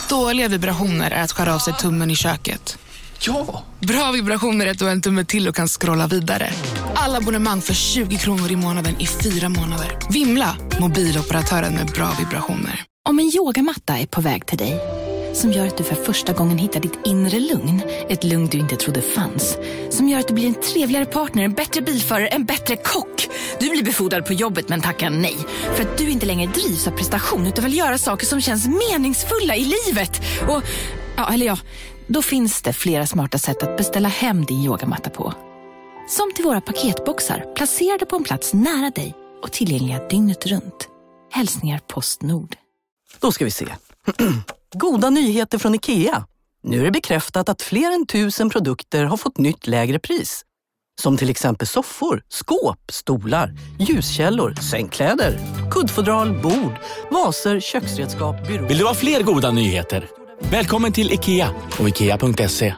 Dåliga vibrationer är att skära av sig tummen i köket. Ja! Bra vibrationer är att du har en tumme till och kan scrolla vidare. Alla abonnemang för 20 kronor i månaden i 4 månader. Vimla! Mobiloperatören med bra vibrationer. Om en yogamatta är på väg till dig, som gör att du för första gången hittar ditt inre lugn, ett lugn du inte trodde fanns, som gör att du blir en trevligare partner, en bättre bilförare, en bättre kock. Du blir befordrad på jobbet men tackar nej, för att du inte längre drivs av prestation utan vill göra saker som känns meningsfulla i livet. Och, då finns det flera smarta sätt att beställa hem din yogamatta på. Som till våra paketboxar, placerade på en plats nära dig och tillgängliga dygnet runt. Hälsningar Postnord. Då ska vi se. Goda nyheter från IKEA. Nu är det bekräftat att fler än 1000 produkter har fått nytt lägre pris. Som till exempel soffor, skåp, stolar, ljuskällor, sängkläder, kuddfodral, bord, vaser, köksredskap, byråer. Vill du ha fler goda nyheter? Välkommen till IKEA och IKEA.se.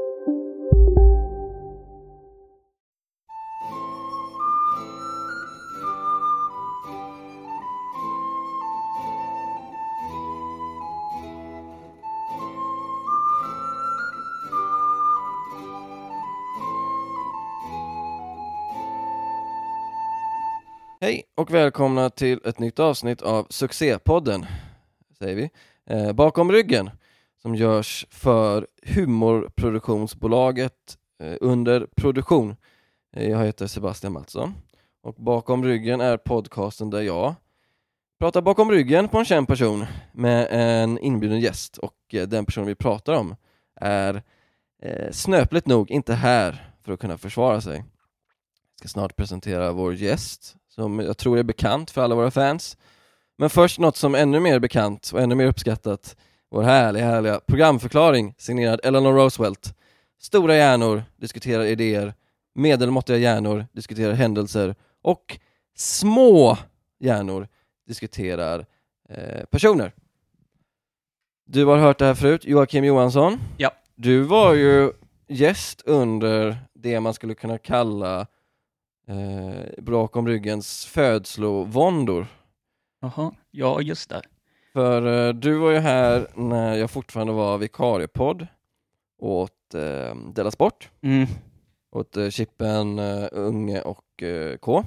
Hej och välkomna till ett nytt avsnitt av Succépodden, säger vi. Bakom ryggen, som görs för humorproduktionsbolaget Under Produktion. Jag heter Sebastian Mattsson och bakom ryggen är podcasten där jag pratar bakom ryggen på en känd person med en inbjuden gäst, och den person vi pratar om är snöpligt nog inte här för att kunna försvara sig. Jag ska snart presentera vår gäst, som jag tror är bekant för alla våra fans. Men först något som är ännu mer bekant och ännu mer uppskattat. Vår härliga programförklaring signerad Eleanor Roosevelt. Stora hjärnor diskuterar idéer, medelmåttiga hjärnor diskuterar händelser och små hjärnor diskuterar personer. Du har hört det här förut, Joakim Johansson. Ja. Du var ju gäst under det man skulle kunna kalla bakom ryggens födslovåndor. Jaha, ja just det. För du var ju här när jag fortfarande var vikariepodd åt Della Sport. Åt Chippen, Unge och K.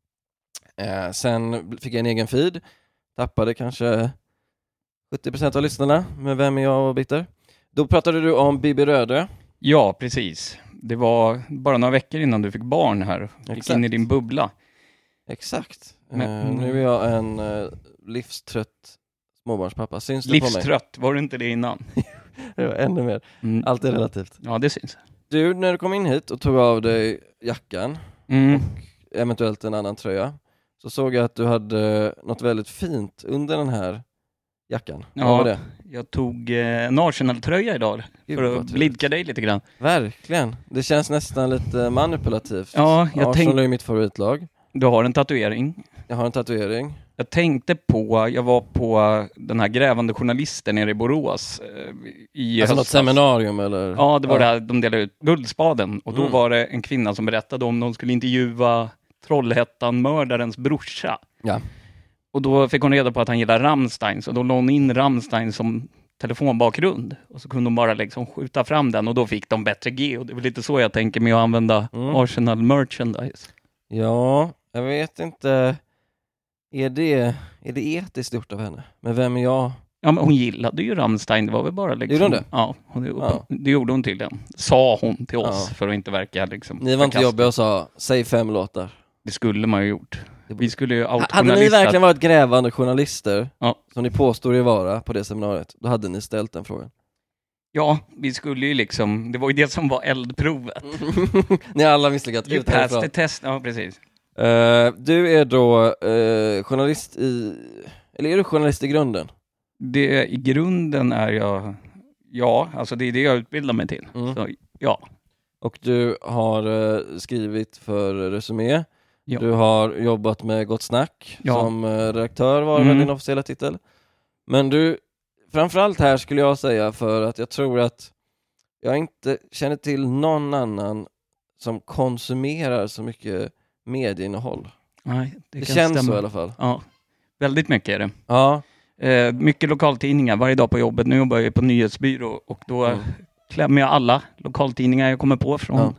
Sen fick jag en egen feed. Tappade kanske 70% av lyssnarna med Vem är jag och Bitter. Då pratade du om Bibi Röde. Ja, precis. Det var bara några veckor innan du fick barn här. Gick in i din bubbla. Exakt. Nu är jag en livstrött småbarnspappa. Syns det livstrött, på mig? Var du inte det innan? Det var ännu mer. Allt är relativt. Ja, det syns. Du, när du kom in hit och tog av dig jackan och eventuellt en annan tröja, så såg jag att du hade något väldigt fint under den här jackan. Ja, vad var det? Jag tog en Arsenal-tröja idag för att blidka dig lite grann. Verkligen. Det känns nästan lite manipulativt. Ja, Arsenal är mitt favoritlag. Du har en tatuering. Jag har en tatuering. Jag tänkte på, jag var på den här grävande journalisten nere i Borås i alltså något seminarium eller? Ja, det var det här, de delade ut Guldspaden. Och då var det en kvinna som berättade om de skulle intervjua Trollhättan-mördarens brorsa. Ja. Och då fick hon reda på att han gillar Rammstein. Så då la hon in Rammstein som telefonbakgrund. Och så kunde de bara liksom skjuta fram den. Och då fick de bättre G. Och det är väl lite så jag tänker med att använda Arsenal merchandise. Ja, jag vet inte. Är det etiskt gjort av henne? Men vem är jag? Ja, men hon gillade ju Rammstein. Det var väl bara liksom... Gjorde hon det? Ja, det gjorde hon till den. Sa hon till oss för att inte verka liksom... Ni var inte jobbiga och sa, säg 5 låtar. Det skulle man ju gjort. Vi skulle ju hade ni verkligen varit grävande journalister, som ni påstår er vara på det seminariet, då hade ni ställt den frågan. Ja, vi skulle ju liksom... Det var ju det som var eldprovet. Ni alla misslyckat. You passed the test. Ja, precis. Du är då journalist i... Eller är du journalist i grunden? I grunden är jag... Ja, alltså det är det jag utbildar mig till. Så, ja. Och du har skrivit för Resumé. Ja. Du har jobbat med Gott Snack som redaktör, var väl din officiella titel. Men du, framförallt här skulle jag säga, för att jag tror att jag inte känner till någon annan som konsumerar så mycket medieinnehåll. Nej, det känns stämma så i alla fall. Ja, väldigt mycket är det. Ja, Mycket lokaltidningar varje dag på jobbet. Nu jobbar jag på nyhetsbyrå och då klämmer jag alla lokaltidningar jag kommer på från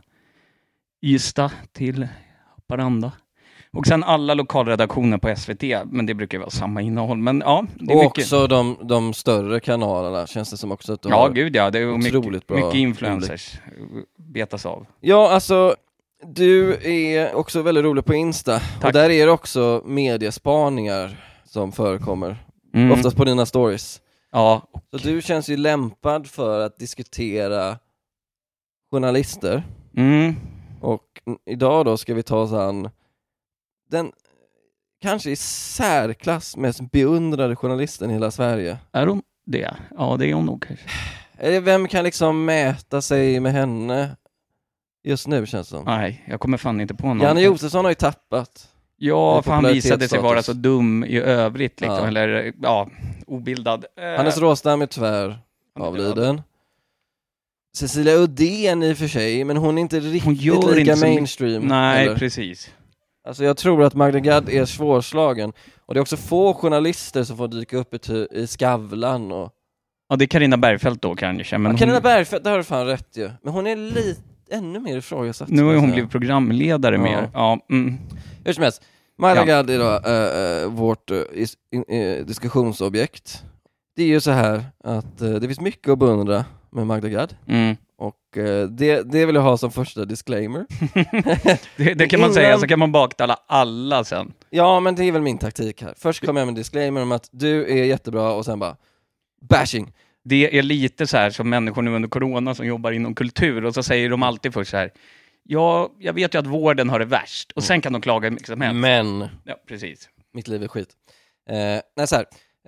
Ystad till Haparanda. Och sen alla lokalredaktioner på SVT, men det brukar vara samma innehåll. Men ja, det är och mycket. också de större kanalerna känns det som också att du Ja, har gud ja, det är otroligt bra mycket influencers betas av. Ja, alltså du är också väldigt rolig på Insta. Tack. Och där är det också mediespaningar som förekommer. Oftast på dina stories. Ja. Så du känns ju lämpad för att diskutera journalister. Och idag då ska vi ta oss an den kanske i särklass mest beundrade journalisten i hela Sverige. Är hon det? Ja, det är hon nog kanske. Vem kan liksom mäta sig med henne just nu, känns det som? Nej, jag kommer fan inte på någon. Janne Josefsson har ju tappat. Ja, för han visade sig vara så dum i övrigt liksom, Ja. eller obildad. Hannes Råstam är tyvärr avliden. Cecilia Uddén i och för sig, men hon är inte riktigt lika inte mainstream. Nej, eller? Precis. Alltså jag tror att Magda Gad är svårslagen. Och det är också få journalister som får dyka upp i Skavlan. Och... Ja, det är Carina Bergfeldt då kanske. Men Carina Bergfeldt, det har du fan rätt ju. Men hon är lite ännu mer ifrågasatt. Nu har hon blivit programledare mer. Ja. Hur som helst, Magda Gad är då vårt diskussionsobjekt. Det är ju så här att det finns mycket att beundra med Magda Gad. Och det vill jag ha som första disclaimer. det kan man säga, så kan man baktala alla sen. Ja, men det är väl min taktik här. Först kommer jag med en disclaimer om att du är jättebra och sen bara bashing. Det är lite så här som människor nu under corona som jobbar inom kultur och så säger de alltid först så här: ja, jag vet ju att vården har det värst och sen kan de klaga hur mycket som helst. Men ja, precis. Mitt liv är skit. Nej, så här.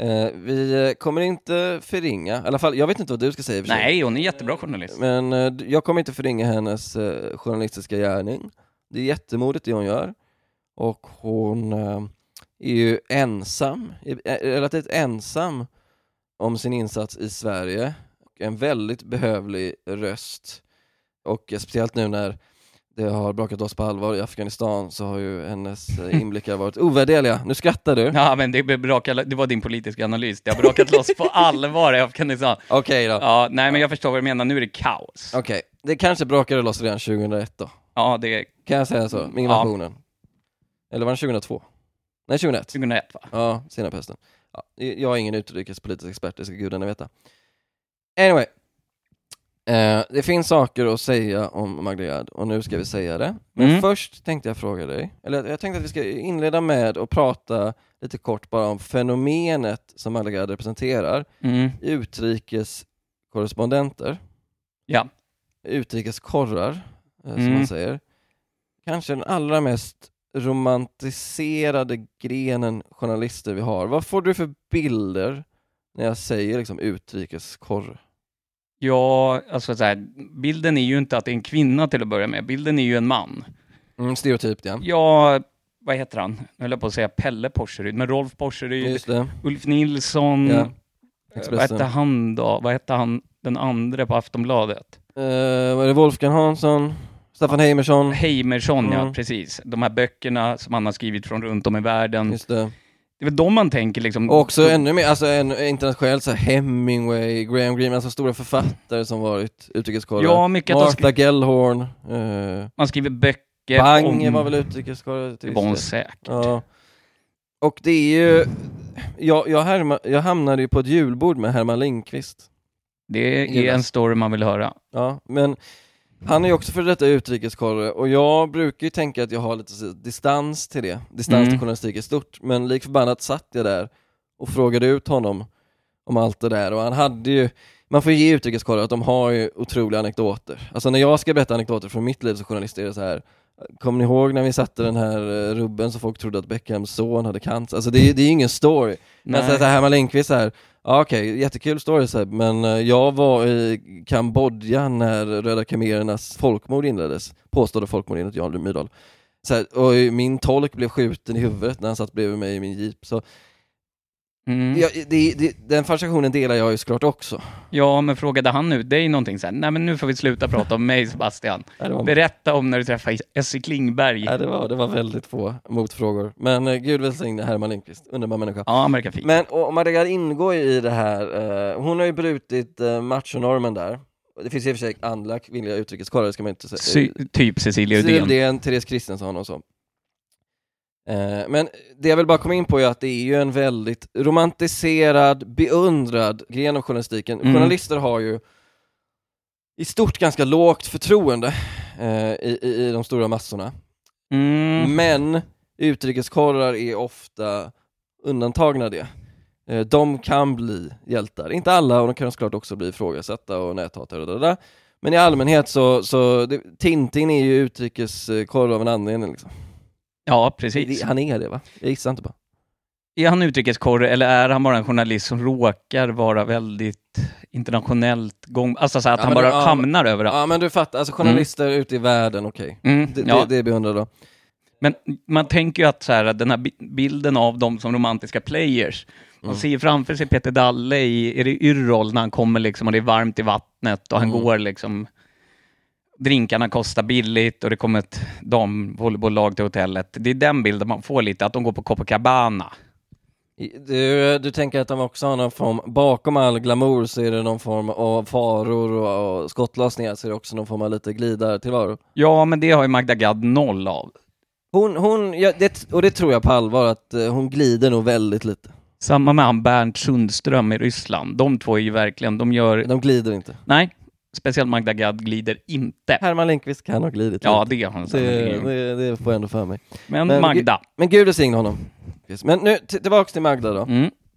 Vi kommer inte förringa, i alla fall, jag vet inte vad du ska säga för sig. Nej, hon är jättebra journalist. Men jag kommer inte förringa hennes journalistiska gärning. Det är jättemodigt det hon gör. Och hon är ju relativt ensam om sin insats i Sverige. Och en väldigt behövlig röst. Och speciellt nu när det har brakat oss på allvar i Afghanistan så har ju hennes inblickar varit ovärderliga. Nu skrattar du. Ja, men det var din politiska analys. Det har brakat loss på allvar i Afghanistan. Okej då. Ja, nej, men jag förstår vad du menar. Nu är det kaos. Okej. Det kanske brakade loss redan 2001 då. Ja, det kan jag säga så, med invasionen. Eller var det 2002? Nej, 2001. 2001 va? Ja, sena pesten. Ja, jag är ingen utrikespolitisk expert, det ska gudarna veta. Anyway. Det finns saker att säga om Magda Gad och nu ska vi säga det. Men först tänkte jag fråga dig, eller jag tänkte att vi ska inleda med att prata lite kort bara om fenomenet som Magda Gad representerar. Utrikeskorrespondenter. Ja. Utrikeskorrar, som man säger. Kanske den allra mest romantiserade grenen journalister vi har. Vad får du för bilder när jag säger liksom utrikeskorre? Ja, alltså så här, bilden är ju inte att det är en kvinna till att börja med. Bilden är ju en man. Stereotypt, ja. Ja, vad heter han? Jag höll på att säga Pelle Porseryd, men Rolf Porseryd, Ulf Nilsson, vad hette han då? Vad hette han den andra på Aftonbladet? Vad är det? Wolfgang Hansson, Staffan Heimersson. Heimersson, ja, precis. De här böckerna som han har skrivit från runt om i världen. Just det. Det är väl de man tänker liksom. Och också ännu mer, alltså internationellt så här, Hemingway, Graham Greene, alltså stora författare som varit utrikeskorrar. Ja, mycket Martha Gellhorn. Man skriver böcker. Bang var väl utrikeskorrar. Det var hon säkert. Ja. Och det är ju, jag hamnade ju på ett julbord med Herman Lindqvist. Det är en story man vill höra. Ja, men han är ju också för detta utrikeskorre och jag brukar ju tänka att jag har lite distans till det. Distans till journalistik är stort. Men lik förbannat satt jag där och frågade ut honom om allt det där. Och han hade ju, man får ge utrikeskorre att de har ju otroliga anekdoter. Alltså när jag ska berätta anekdoter från mitt liv som journalist är det så här: kommer ni ihåg när vi satte den här rubben så folk trodde att Beckhams son hade cancer? Alltså det är ju ingen story. Men så här, Herman Lindqvist så här, okej, jättekul story så här, men jag var i Kambodja när Röda Khmerernas folkmord inleddes. Påstådde folkmord enligt Jan Myrdal. Så här, och min tolk blev skjuten i huvudet när han satt bredvid mig i min jeep. Så Ja, den fascinationen delar jag ju såklart också. Ja, men frågade han nu, det är någonting så här, nej men nu får vi sluta prata om mig, Sebastian. Berätta om när du träffade Essie Klingberg. Ja, det var väldigt få motfrågor. Men Gud välsigne Herman Lindqvist, underbar människa. Ja, han verkar fin. Men och Magda Gad ingår i det här, hon har ju brutit machonormen där. Det finns i och för sig andra kvinnliga utrikeskorrar, ska man inte säga. Typ Cecilia Uddén, Therese Kristensson och så. Men det jag vill bara komma in på är att det är ju en väldigt romantiserad, beundrad gren av journalistiken. Journalister har ju i stort ganska lågt förtroende i de stora massorna. Men utrikeskorrar är ofta undantagna det. De kan bli hjältar. Inte alla, och de kan såklart också bli ifrågasatta och näthatare och det där. Men i allmänhet så Tintin är ju utrikeskorr av en anledning liksom. Ja, precis. Han är det, va? Jag gissar inte bara. Är han utrikeskorr eller är han bara en journalist som råkar vara väldigt internationellt alltså så att han bara hamnar överallt? Ja, men du fattar. Alltså journalister ute i världen, okej. Det beundrar då. Men man tänker ju att så här, den här bilden av dem som romantiska players, man ser framför sig Peter Dalle är det Yrrol när han kommer liksom och det är varmt i vattnet och han går liksom, drinkarna kostar billigt och det kommer ett damvolleybolllag till hotellet. Det är den bilden man får lite, att de går på Copacabana. Du tänker att de också har någon form, bakom all glamour så är det någon form av faror och skottlossningar, så är det också någon form av lite glidar tillvaro. Ja, men det har ju Magda Gad noll av. Det tror jag på allvar, att hon glider nog väldigt lite. Samma med han Bernt Sundström i Ryssland. De två är ju verkligen, de glider inte. Nej, speciellt Magda Gad glider inte. Herman Lindqvist kan ha glidit lite. Ja, det har han. Det får jag ändå för mig. Men Magda. Men Gud välsigne honom. Men nu tillbaka till Magda då.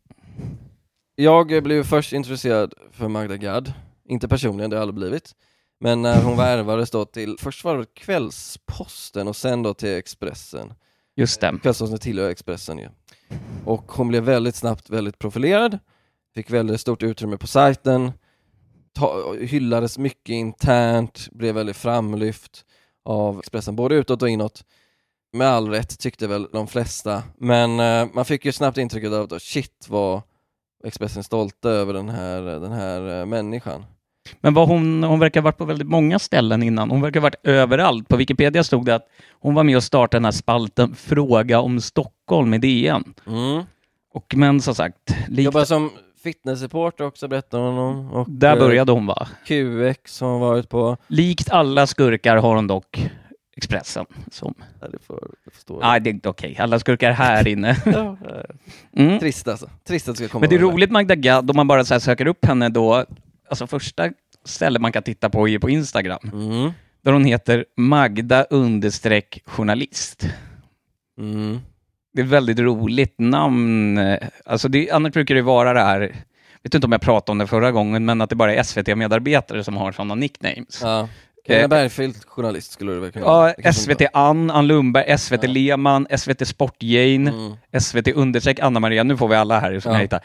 Jag blev först intresserad för Magda Gad. Inte personligen, det har aldrig blivit. Men när hon värvades då till, först var det Kvällsposten och sen då till Expressen. Just det. Kvällsposten tillhör Expressen ju. Och hon blev väldigt snabbt väldigt profilerad. Fick väldigt stort utrymme på sajten. Hyllades mycket internt. Blev väldigt framlyft av Expressen, både utåt och inåt. Med all rätt tyckte väl de flesta. Men man fick ju snabbt intrycket av att shit, var Expressen stolta över den här människan. Men hon verkar ha varit på väldigt många ställen innan. Hon verkar ha varit överallt. På Wikipedia stod det att hon var med och startade den här spalten Fråga om Stockholm i DN. Och men som sagt... Jobbar som fitnessreporter också, berättar hon om. Och där började hon, va? QX som har varit på... Likt alla skurkar har hon dock Expressen som... Ja, det förstår jag. Nej, det är inte okej. Alla skurkar här inne. Trist alltså. Trist att det ska komma. Men det är roligt, Magda Gad, om man bara så här söker upp henne då. Alltså första stället man kan titta på är på Instagram. Där hon heter Magda_journalist. Det är ett väldigt roligt namn. Alltså annars brukar det vara det här, vet inte om jag pratade om det förra gången, men att det bara är SVT-medarbetare som har sådana nicknames. Ja. Bergfeldt journalist skulle du väl kunna. Ja, SVT Ann Lundberg, SVT Lehmann, SVT Sportjane, SVT Anna-Maria, nu får vi alla här som jag hittar.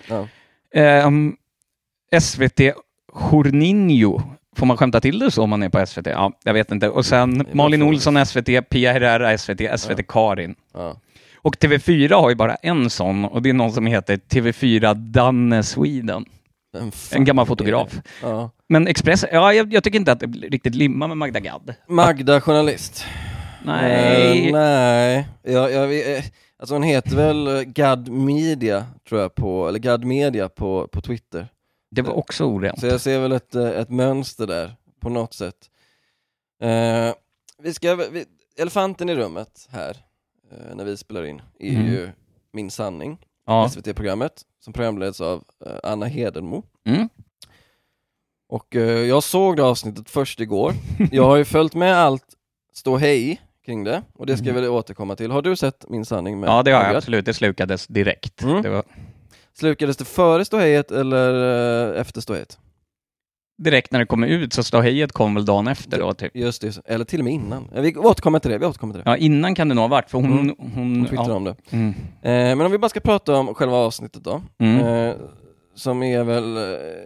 SVT Jorninho, får man skämta till det så om man är på SVT? Ja, jag vet inte. Och sen Malin Olsson, SVT, Pia Herrera, SVT Karin. Och TV4 har ju bara en sån, och det är någon som heter TV4 Danne Sweden. En gammal fotograf. Men Express, jag tycker inte att det riktigt limmar med Magda Gad. Magda journalist. Nej. Nej. Alltså hon heter väl Gad Media, tror jag, eller Gad Media på Twitter. Det var också orent. Så jag ser väl ett mönster där på något sätt. Elefanten i rummet här när vi spelar in är ju Min sanning. SVT-programmet som programleds av Anna Hedenmo. Och jag såg det avsnittet först igår. Jag har ju följt med allt ståhej kring det, och det ska jag väl återkomma till. Har du sett Min sanning med? Ja, det har jag absolut. Det slukades direkt. Slukades det före ståhejet eller efter ståhejet? Direkt när det kommer ut, så ståhejet kom väl dagen efter då, typ. Just det, eller till och med innan. Vi återkommer till det. Ja, innan kan det nog ha varit, för hon twittrade om det. Men om vi bara ska prata om själva avsnittet då. Som är väl...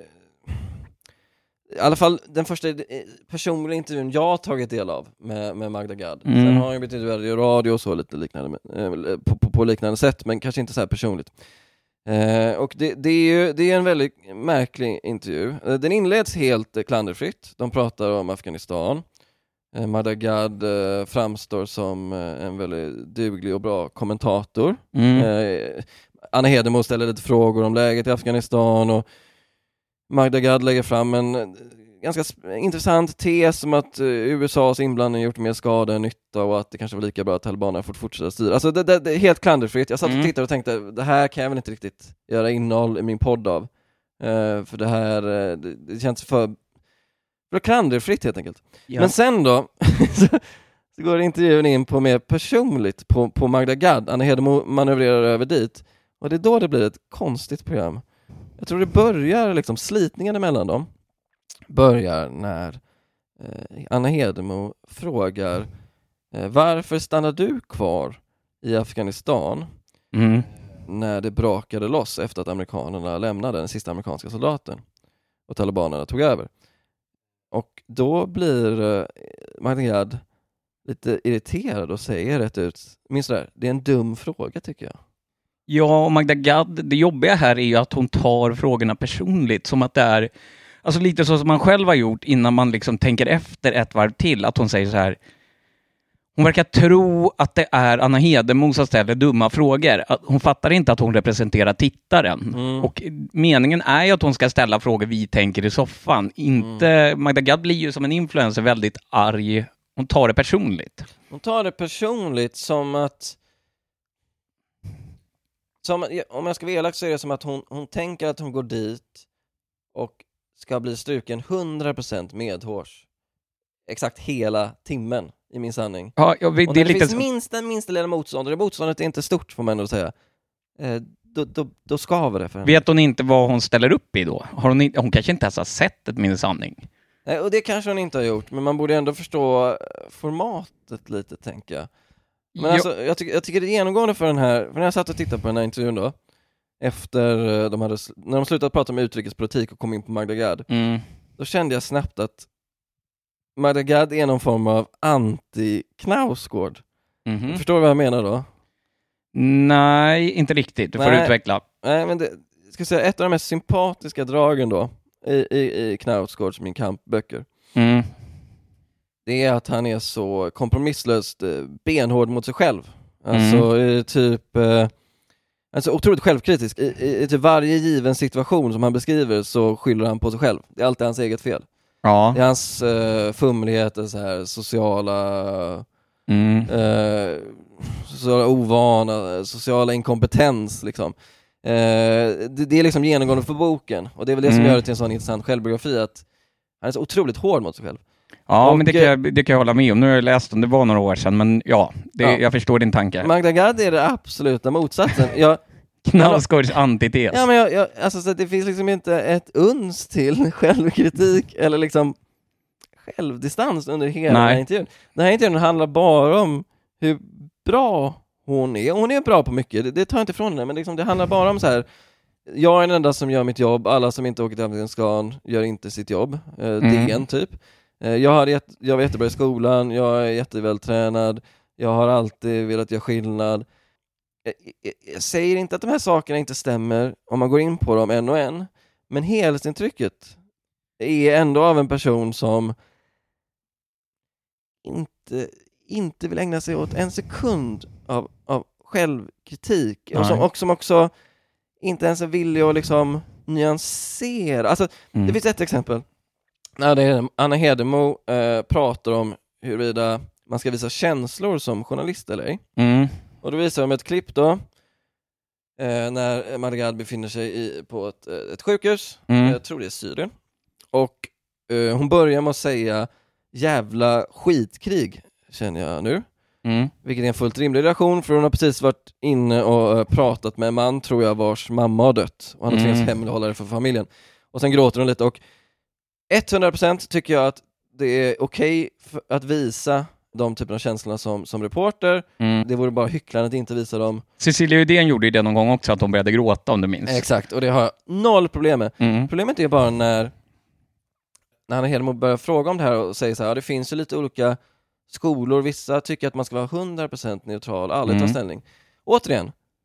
I alla fall den första personliga intervjun jag har tagit del av med Magda Gad. Sen har jag blivit intervjuad i radio och så lite liknande, på liknande sätt, men kanske inte så här personligt. Och det är en väldigt märklig intervju. Den inleds helt klanderfritt. De pratar om Afghanistan. Magda Gad framstår som en väldigt duglig och bra kommentator. Anna Hedemo ställer lite frågor om läget i Afghanistan och Magda Gad lägger fram en ganska intressant tes om att USAs inblandning gjort mer skada än nytta och att det kanske var lika bra att talibanerna får fortsätta styra. Alltså det är helt klanderfritt. Jag satt och tittade och tänkte, det här kan jag väl inte riktigt göra innehåll i min podd av. För det här det känns för klanderfritt helt enkelt. Ja. Men sen då så går intervjun in på mer personligt på Magda Gad. Anna Hedemo manövrerar över dit. Och det är då det blir ett konstigt program. Jag tror det börjar liksom slitningen mellan dem. Börjar när Anna Hedemo frågar varför stannar du kvar i Afghanistan när det brakade loss efter att amerikanerna lämnade den sista amerikanska soldaten och talibanerna tog över. Och då blir Magda Gad lite irriterad och säger rätt ut, minns du det är en dum fråga tycker jag. Ja, och Magda Gad, det jobbiga här är ju att hon tar frågorna personligt, som att det är alltså lite så som man själv har gjort innan man liksom tänker efter ett varv till, att hon säger så här. Hon verkar tro att det är Anna Hedemo som ställer dumma frågor. Hon fattar inte att hon representerar tittaren. Och meningen är ju att hon ska ställa frågor vi tänker i soffan. Inte Magda Gad blir ju som en influencer väldigt arg. Hon tar det personligt. Hon tar det personligt som att om jag ska vara elak så är det som att hon tänker att hon går dit och ska bli struken 100% medhårs. Exakt hela timmen i min sanning. Ja, det är lite finns minsta lilla motstånd, och motståndet är inte stort får man ändå säga. Då skaver det för henne. Vet hon inte vad hon ställer upp i då? Hon kanske inte ens har sett ett min sanning. Nej, och det kanske hon inte har gjort, men man borde ändå förstå formatet lite, tänker jag. Men alltså, jag tycker det är genomgående för den här, för när jag satt och tittade på den här intervjun då, efter när de slutade prata om utrikespolitik och kom in på Magda Gad, då kände jag snabbt att Magda Gad är någon form av anti-Knausgård. Förstår du vad jag menar då? Nej, inte riktigt. Du får utveckla. Nej, men det ska säga ett av de mest sympatiska dragen då i Knausgårds Min Kamp-böcker. Det är att han är så kompromisslöst benhård mot sig själv. Alltså alltså otroligt självkritisk. I typ varje given situation som han beskriver så skyller han på sig själv. Det är alltid hans eget fel. Ja. Det är hans fumligheter, så här, sociala ovana, sociala inkompetens liksom. Det är liksom genomgående för boken, och det är väl det som gör det till en sån intressant självbiografi, att han är så otroligt hård mot sig själv. Ja, men det kan jag hålla med om. Nu har jag läst den, det var några år sedan, men jag förstår din tanke. Magda Gad är det absoluta motsatsen. Knausgårds antites. Ja, men alltså, så det finns liksom inte ett uns till självkritik eller liksom självdistans under hela den här intervjun. Den här intervjun handlar bara om hur bra hon är. Hon är bra på mycket, det tar jag inte ifrån henne, men liksom, det handlar bara om så här: jag är den enda som gör mitt jobb, alla som inte åker till Afghanistan gör inte sitt jobb. Det är en typ. Jag var jättebra i skolan, jag är jättevältränad, jag har alltid velat göra skillnad. Jag säger inte att de här sakerna inte stämmer om man går in på dem en och en, men helhetsintrycket är ändå av en person som inte vill ägna sig åt en sekund av självkritik, och som också inte ens är villig att liksom nyansera. Alltså, det finns ett exempel. Anna Hedemo pratar om huruvida man ska visa känslor som journalist eller ej. Och då visar de ett klipp då när Magda Gad befinner sig på ett sjukhus. Jag tror det är Syrien. Och hon börjar med att säga jävla skitkrig, känner jag nu. Vilket är en fullt rimlig reaktion, för hon har precis varit inne och pratat med en man, tror jag, vars mamma har dött. Och han har tvingats hemlighålla det för familjen. Och sen gråter hon lite, och 100% tycker jag att det är okej att visa de typerna av känslorna som reporter. Det vore bara hycklande att inte visa dem. Cecilia Uddén gjorde ju det någon gång också, att hon började gråta, om du minns. Exakt, och det har jag noll problem med. Problemet är bara när Anna Hedemo börjar fråga om det här och säger så här: det finns ju lite olika skolor, vissa tycker att man ska vara 100% neutral, aldrig ta ställning. Återigen,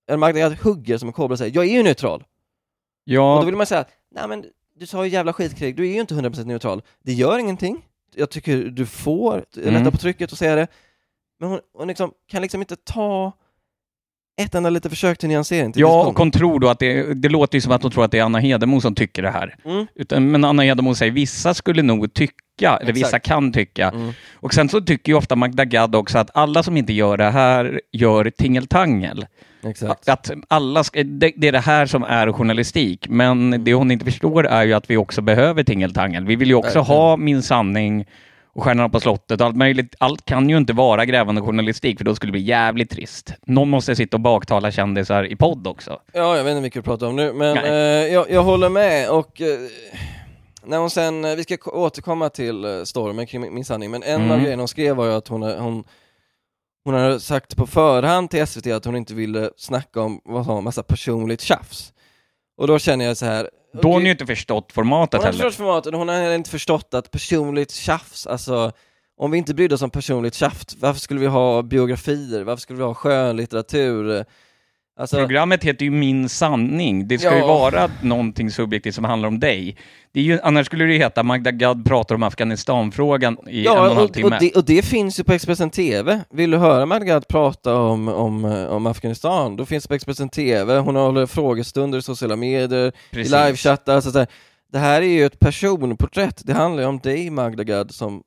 Magda Gad hugger som en kobra och säger, jag är ju neutral. Ja. Och då vill man säga, nej men du sa ju jävla skitkrig, du är ju inte 100% neutral. Det gör ingenting. Jag tycker du får lätta på trycket och säga det. Men hon liksom, kan liksom inte ta ett enda lite försök till nyansering. Till och hon tror då att det låter ju som att hon tror att det är Anna Hedemo som tycker det här. Men Anna Hedemo säger, vissa skulle nog tycka, eller vissa kan tycka. Och sen så tycker ju ofta Magda Gad också att alla som inte gör det här gör tingeltangel. Exakt. Att alla det är det här som är journalistik, men det hon inte förstår är ju att vi också behöver tingeltangel. Vi vill ju också ha Min sanning och Stjärnorna på slottet och allt möjligt. Allt kan ju inte vara grävande journalistik, för då skulle det bli jävligt trist. Någon måste sitta och baktala kändisar i podd också. Ja, jag vet inte vilket du pratar om nu, men jag håller med. Och när hon sen, vi ska återkomma till stormen kring Min sanning, men en av grejerna hon skrev var ju att hon hade sagt på förhand till SVT att hon inte ville snacka om massa personligt tjafs. Och då känner jag så här. Då har hon ju inte förstått formatet heller. Hon har förstått formatet, hon har inte förstått att personligt tjafs, alltså om vi inte brydde oss om personligt tjafs, varför skulle vi ha biografier? Varför skulle vi ha skönlitteratur? Alltså, programmet heter ju Min sanning. Det ska ju vara någonting subjektivt som handlar om dig. Det är ju, annars skulle det heta Magda Gad pratar om Afghanistan-frågan i 1,5 timme. Och det finns ju på Expressen TV. Vill du höra Magda Gad prata om Afghanistan? Då finns det på Expressen TV. Hon håller frågestunder i sociala medier, i livechattar. Alltså, det här är ju ett personporträtt. Det handlar ju om dig, Magda Gad,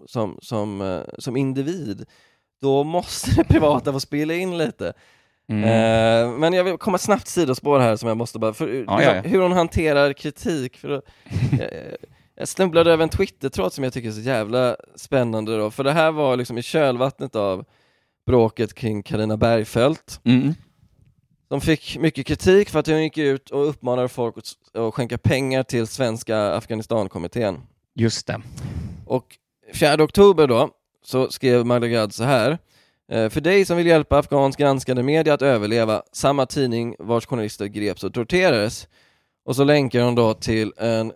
som individ. Då måste det privata få spela in lite. Men jag vill komma snabbt sidospår här som jag måste bara hur hon hanterar kritik, för jag stumblade över en Twitter-tråd som jag tycker är så jävla spännande då, för det här var liksom i kölvattnet av bråket kring Carina Bergfeldt. De fick mycket kritik för att hon gick ut och uppmanade folk att skänka pengar till Svenska Afghanistan-kommittén. Just det. Och 4 oktober då så skrev Magda Gad så här: för dig som vill hjälpa afghansk granskande media att överleva, samma tidning vars journalister greps och torterades. Och så länkar hon då till en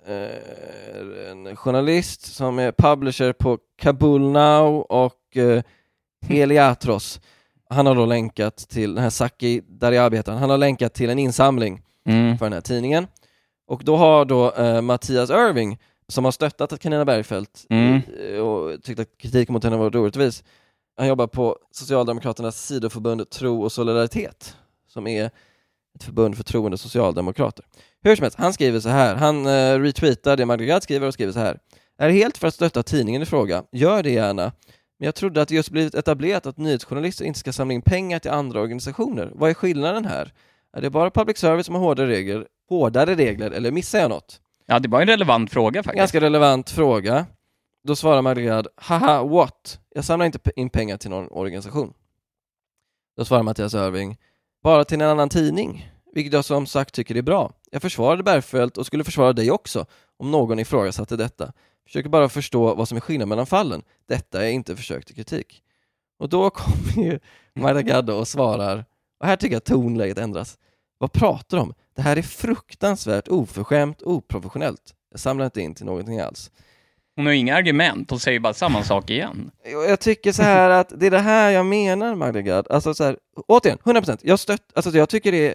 journalist som är publisher på Kabul Now och Heliatros. Han har då länkat till den här Saki Daryabiatan. Han har länkat till en insamling för den här tidningen. Och då har då Mattias Irving, som har stöttat Carina Bergfeldt och tyckt att kritiken mot henne var orättvis. Han jobbar på Socialdemokraternas sidoförbund Tro och Solidaritet, som är ett förbund för troende socialdemokrater. Hur som helst, han skriver så här. Han retweetar det Magda Gad skriver och skriver så här: är helt för att stötta tidningen i fråga. Gör det gärna. Men jag trodde att det just blivit etablerat att nyhetsjournalister inte ska samla in pengar till andra organisationer. Vad är skillnaden här? Är det bara public service som har hårdare regler, eller missar jag något? Ja, det var en relevant fråga faktiskt. Ganska relevant fråga. Då svarar Magda Gad, haha, what? Jag samlar inte in pengar till någon organisation. Då svarar Mattias Irving, bara till en annan tidning, vilket jag som sagt tycker är bra. Jag försvarade Bergfeldt och skulle försvara dig också om någon ifrågasatte detta. Försöker bara förstå vad som är skillnaden mellan fallen. Detta är inte försök till kritik. Och då kommer ju Magda Gad och svarar, och här tycker jag att tonläget ändras. Vad pratar de om? Det här är fruktansvärt oförskämt, oprofessionellt. Jag samlar inte in till någonting alls. Hon har inga argument, hon säger bara samma sak igen. Jag tycker så här att det är det här jag menar, Magda Gad. Alltså så här, återigen, 100%. Jag tycker det är...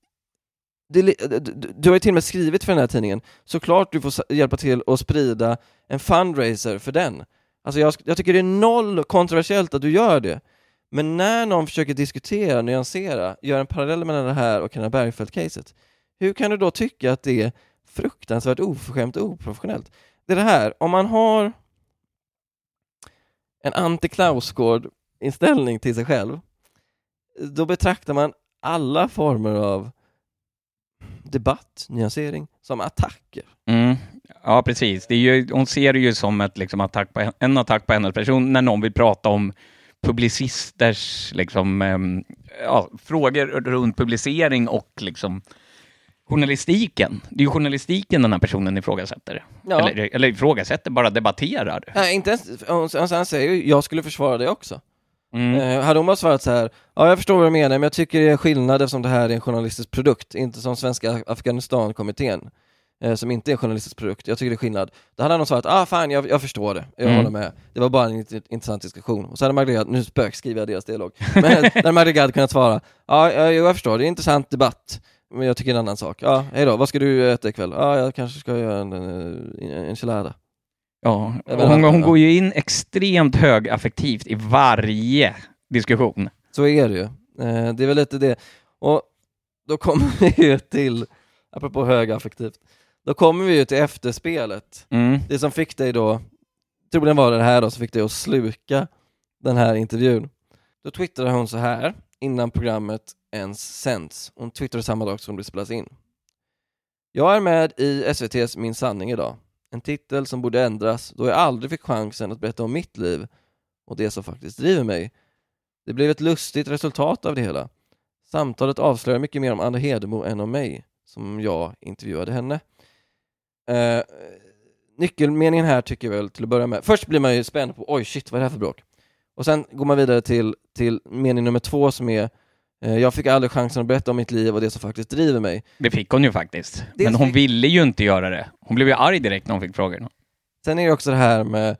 Du har ju till och med skrivit för den här tidningen. Såklart du får hjälpa till att sprida en fundraiser för den. Alltså jag tycker det är noll kontroversiellt att du gör det. Men när någon försöker diskutera, nyansera, gör en parallell mellan det här och Carina Bergfeldt-caset, hur kan du då tycka att det är fruktansvärt oförskämt och oprofessionellt? Det är det här, om man har en anti-Knausgård-inställning till sig själv, då betraktar man alla former av debatt, nyansering, som attacker. Ja, precis. Det är ju, hon ser det ju som en attack på hennes person när någon vill prata om publicisters frågor runt publicering och journalistiken. Det är ju journalistiken den här personen ifrågasätter. Ja. Eller ifrågasätter, bara debatterar. Nej, inte ens, han säger ju, jag skulle försvara det också. Hade hon bara svarat så här, ja, jag förstår vad du menar, men jag tycker det är en skillnad eftersom det här är en journalistisk produkt, inte som Svenska Afghanistan-kommittén. som inte är en journalistisk produkt. Jag tycker det är skillnad. Då hade han nog svarat, fan jag förstår det. Jag håller med. Det var bara en intressant diskussion. Och så hade Magda Gad, nu spökskriver jag deras dialog. Men när Magda Gad kunnat svara, jag förstår, det är en intressant debatt. Men jag tycker en annan sak. Ja, hej då, vad ska du äta ikväll? Jag kanske ska göra en enchilada. Ja, hon går ju in extremt högaffektivt i varje diskussion. Så är det ju. Det är väl lite det. Och då kommer vi ju till, apropå högaffektivt, då kommer vi ju till efterspelet. Det som fick dig då, troligen var det här då, som fick dig att sluka den här intervjun. Då twittrade hon så här, innan programmet ens sänds. Hon twittrade samma dag som det spelas in. Jag är med i SVT:s Min sanning idag. En titel som borde ändras då jag aldrig fick chansen att berätta om mitt liv och det som faktiskt driver mig. Det blev ett lustigt resultat av det hela. Samtalet avslöjar mycket mer om Anna Hedemo än om mig, som jag intervjuade henne. Nyckelmeningen här tycker jag väl till att börja med. Först blir man ju spänd på, oj shit, vad är det här för bråk? Och sen går man vidare till mening nummer 2 som är jag fick aldrig chansen att berätta om mitt liv och det som faktiskt driver mig. Det fick hon ju faktiskt. Men hon ville ju inte göra det. Hon blev ju arg direkt när hon fick frågorna. Sen är det också det här med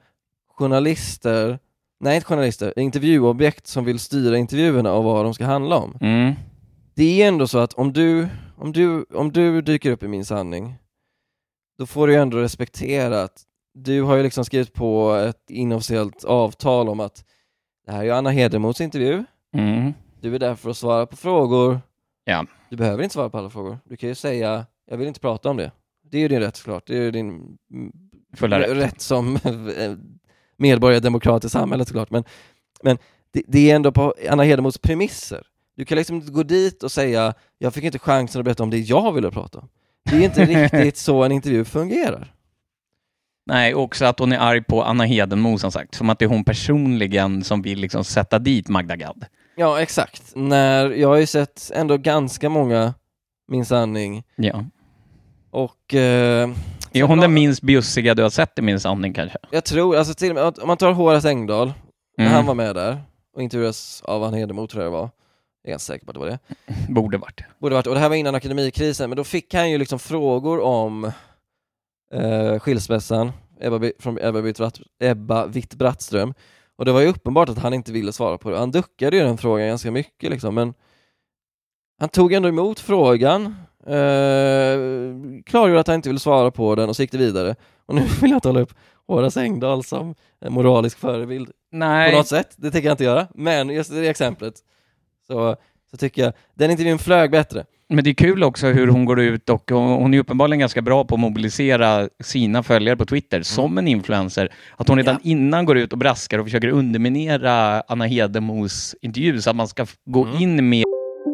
intervjuobjekt som vill styra intervjuerna och vad de ska handla om. Det är ändå så att om du dyker upp i Min sanning, då får du ändå respektera att du har ju liksom skrivit på ett inofficiellt avtal om att det här är ju Anna Hedemos intervju. Du är där för att svara på frågor. Ja. Du behöver inte svara på alla frågor. Du kan ju säga, jag vill inte prata om det. Det är ju din rätt såklart. Det är ju din fulla rätt som medborgare i ett demokratiskt samhälle såklart. Men det är ändå på Anna Hedemos premisser. Du kan liksom inte gå dit och säga, jag fick inte chansen att berätta om det jag ville prata om. Det är inte riktigt så en intervju fungerar. Nej, också att hon är arg på Anna Hedemo som sagt. Som att det är hon personligen som vill liksom sätta dit Magda Gad. Ja, exakt. Jag har ju sett ändå ganska många Min sanning. Ja. Och är hon den minst bjussiga du har sett i Min sanning kanske? Jag tror, alltså till och med, om man tar Horace Engdahl, när han var med där och intervjuades av Anna Hedemo, tror jag det var. Jag är ganska säker på att det var det. Borde varit. Och det här var innan akademikrisen, men då fick han ju liksom frågor om skilsmässan från Ebba Witt-Brattström. Och det var ju uppenbart att han inte ville svara på det. Han duckade ju den frågan ganska mycket liksom, men han tog ändå emot frågan, klargjorde att han inte ville svara på den och så gick det vidare. Och nu vill jag ta upp Horace Engdahl som en moralisk förebild. Nej. På något sätt, det tänker jag inte göra. Men just det exemplet så tycker jag den intervjun flög bättre. Men det är kul också hur hon går ut och hon är uppenbarligen ganska bra på att mobilisera sina följare på Twitter som en influencer. Att hon redan innan går ut och braskar och försöker underminera Anna Hedemos intervju så att man ska gå in med.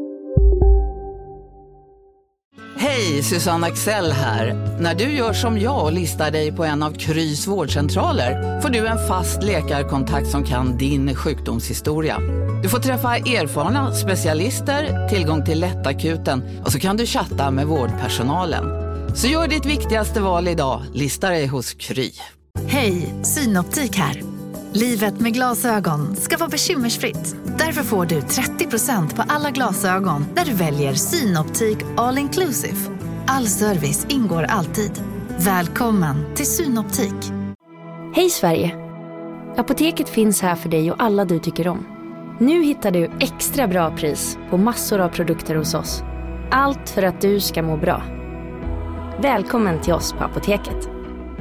Hej, Susanne Axel här. När du gör som jag och listar dig på en av Krys vårdcentraler får du en fast läkarkontakt som kan din sjukdomshistoria. Du får träffa erfarna specialister, tillgång till lättakuten och så kan du chatta med vårdpersonalen. Så gör ditt viktigaste val idag, lista dig hos Kry. Hej, Synoptik här. Livet med glasögon ska vara bekymmersfritt. Därför får du 30% på alla glasögon när du väljer Synoptik All Inclusive. All service ingår alltid. Välkommen till Synoptik. Hej Sverige! Apoteket finns här för dig och alla du tycker om. Nu hittar du extra bra pris på massor av produkter hos oss. Allt för att du ska må bra. Välkommen till oss på Apoteket.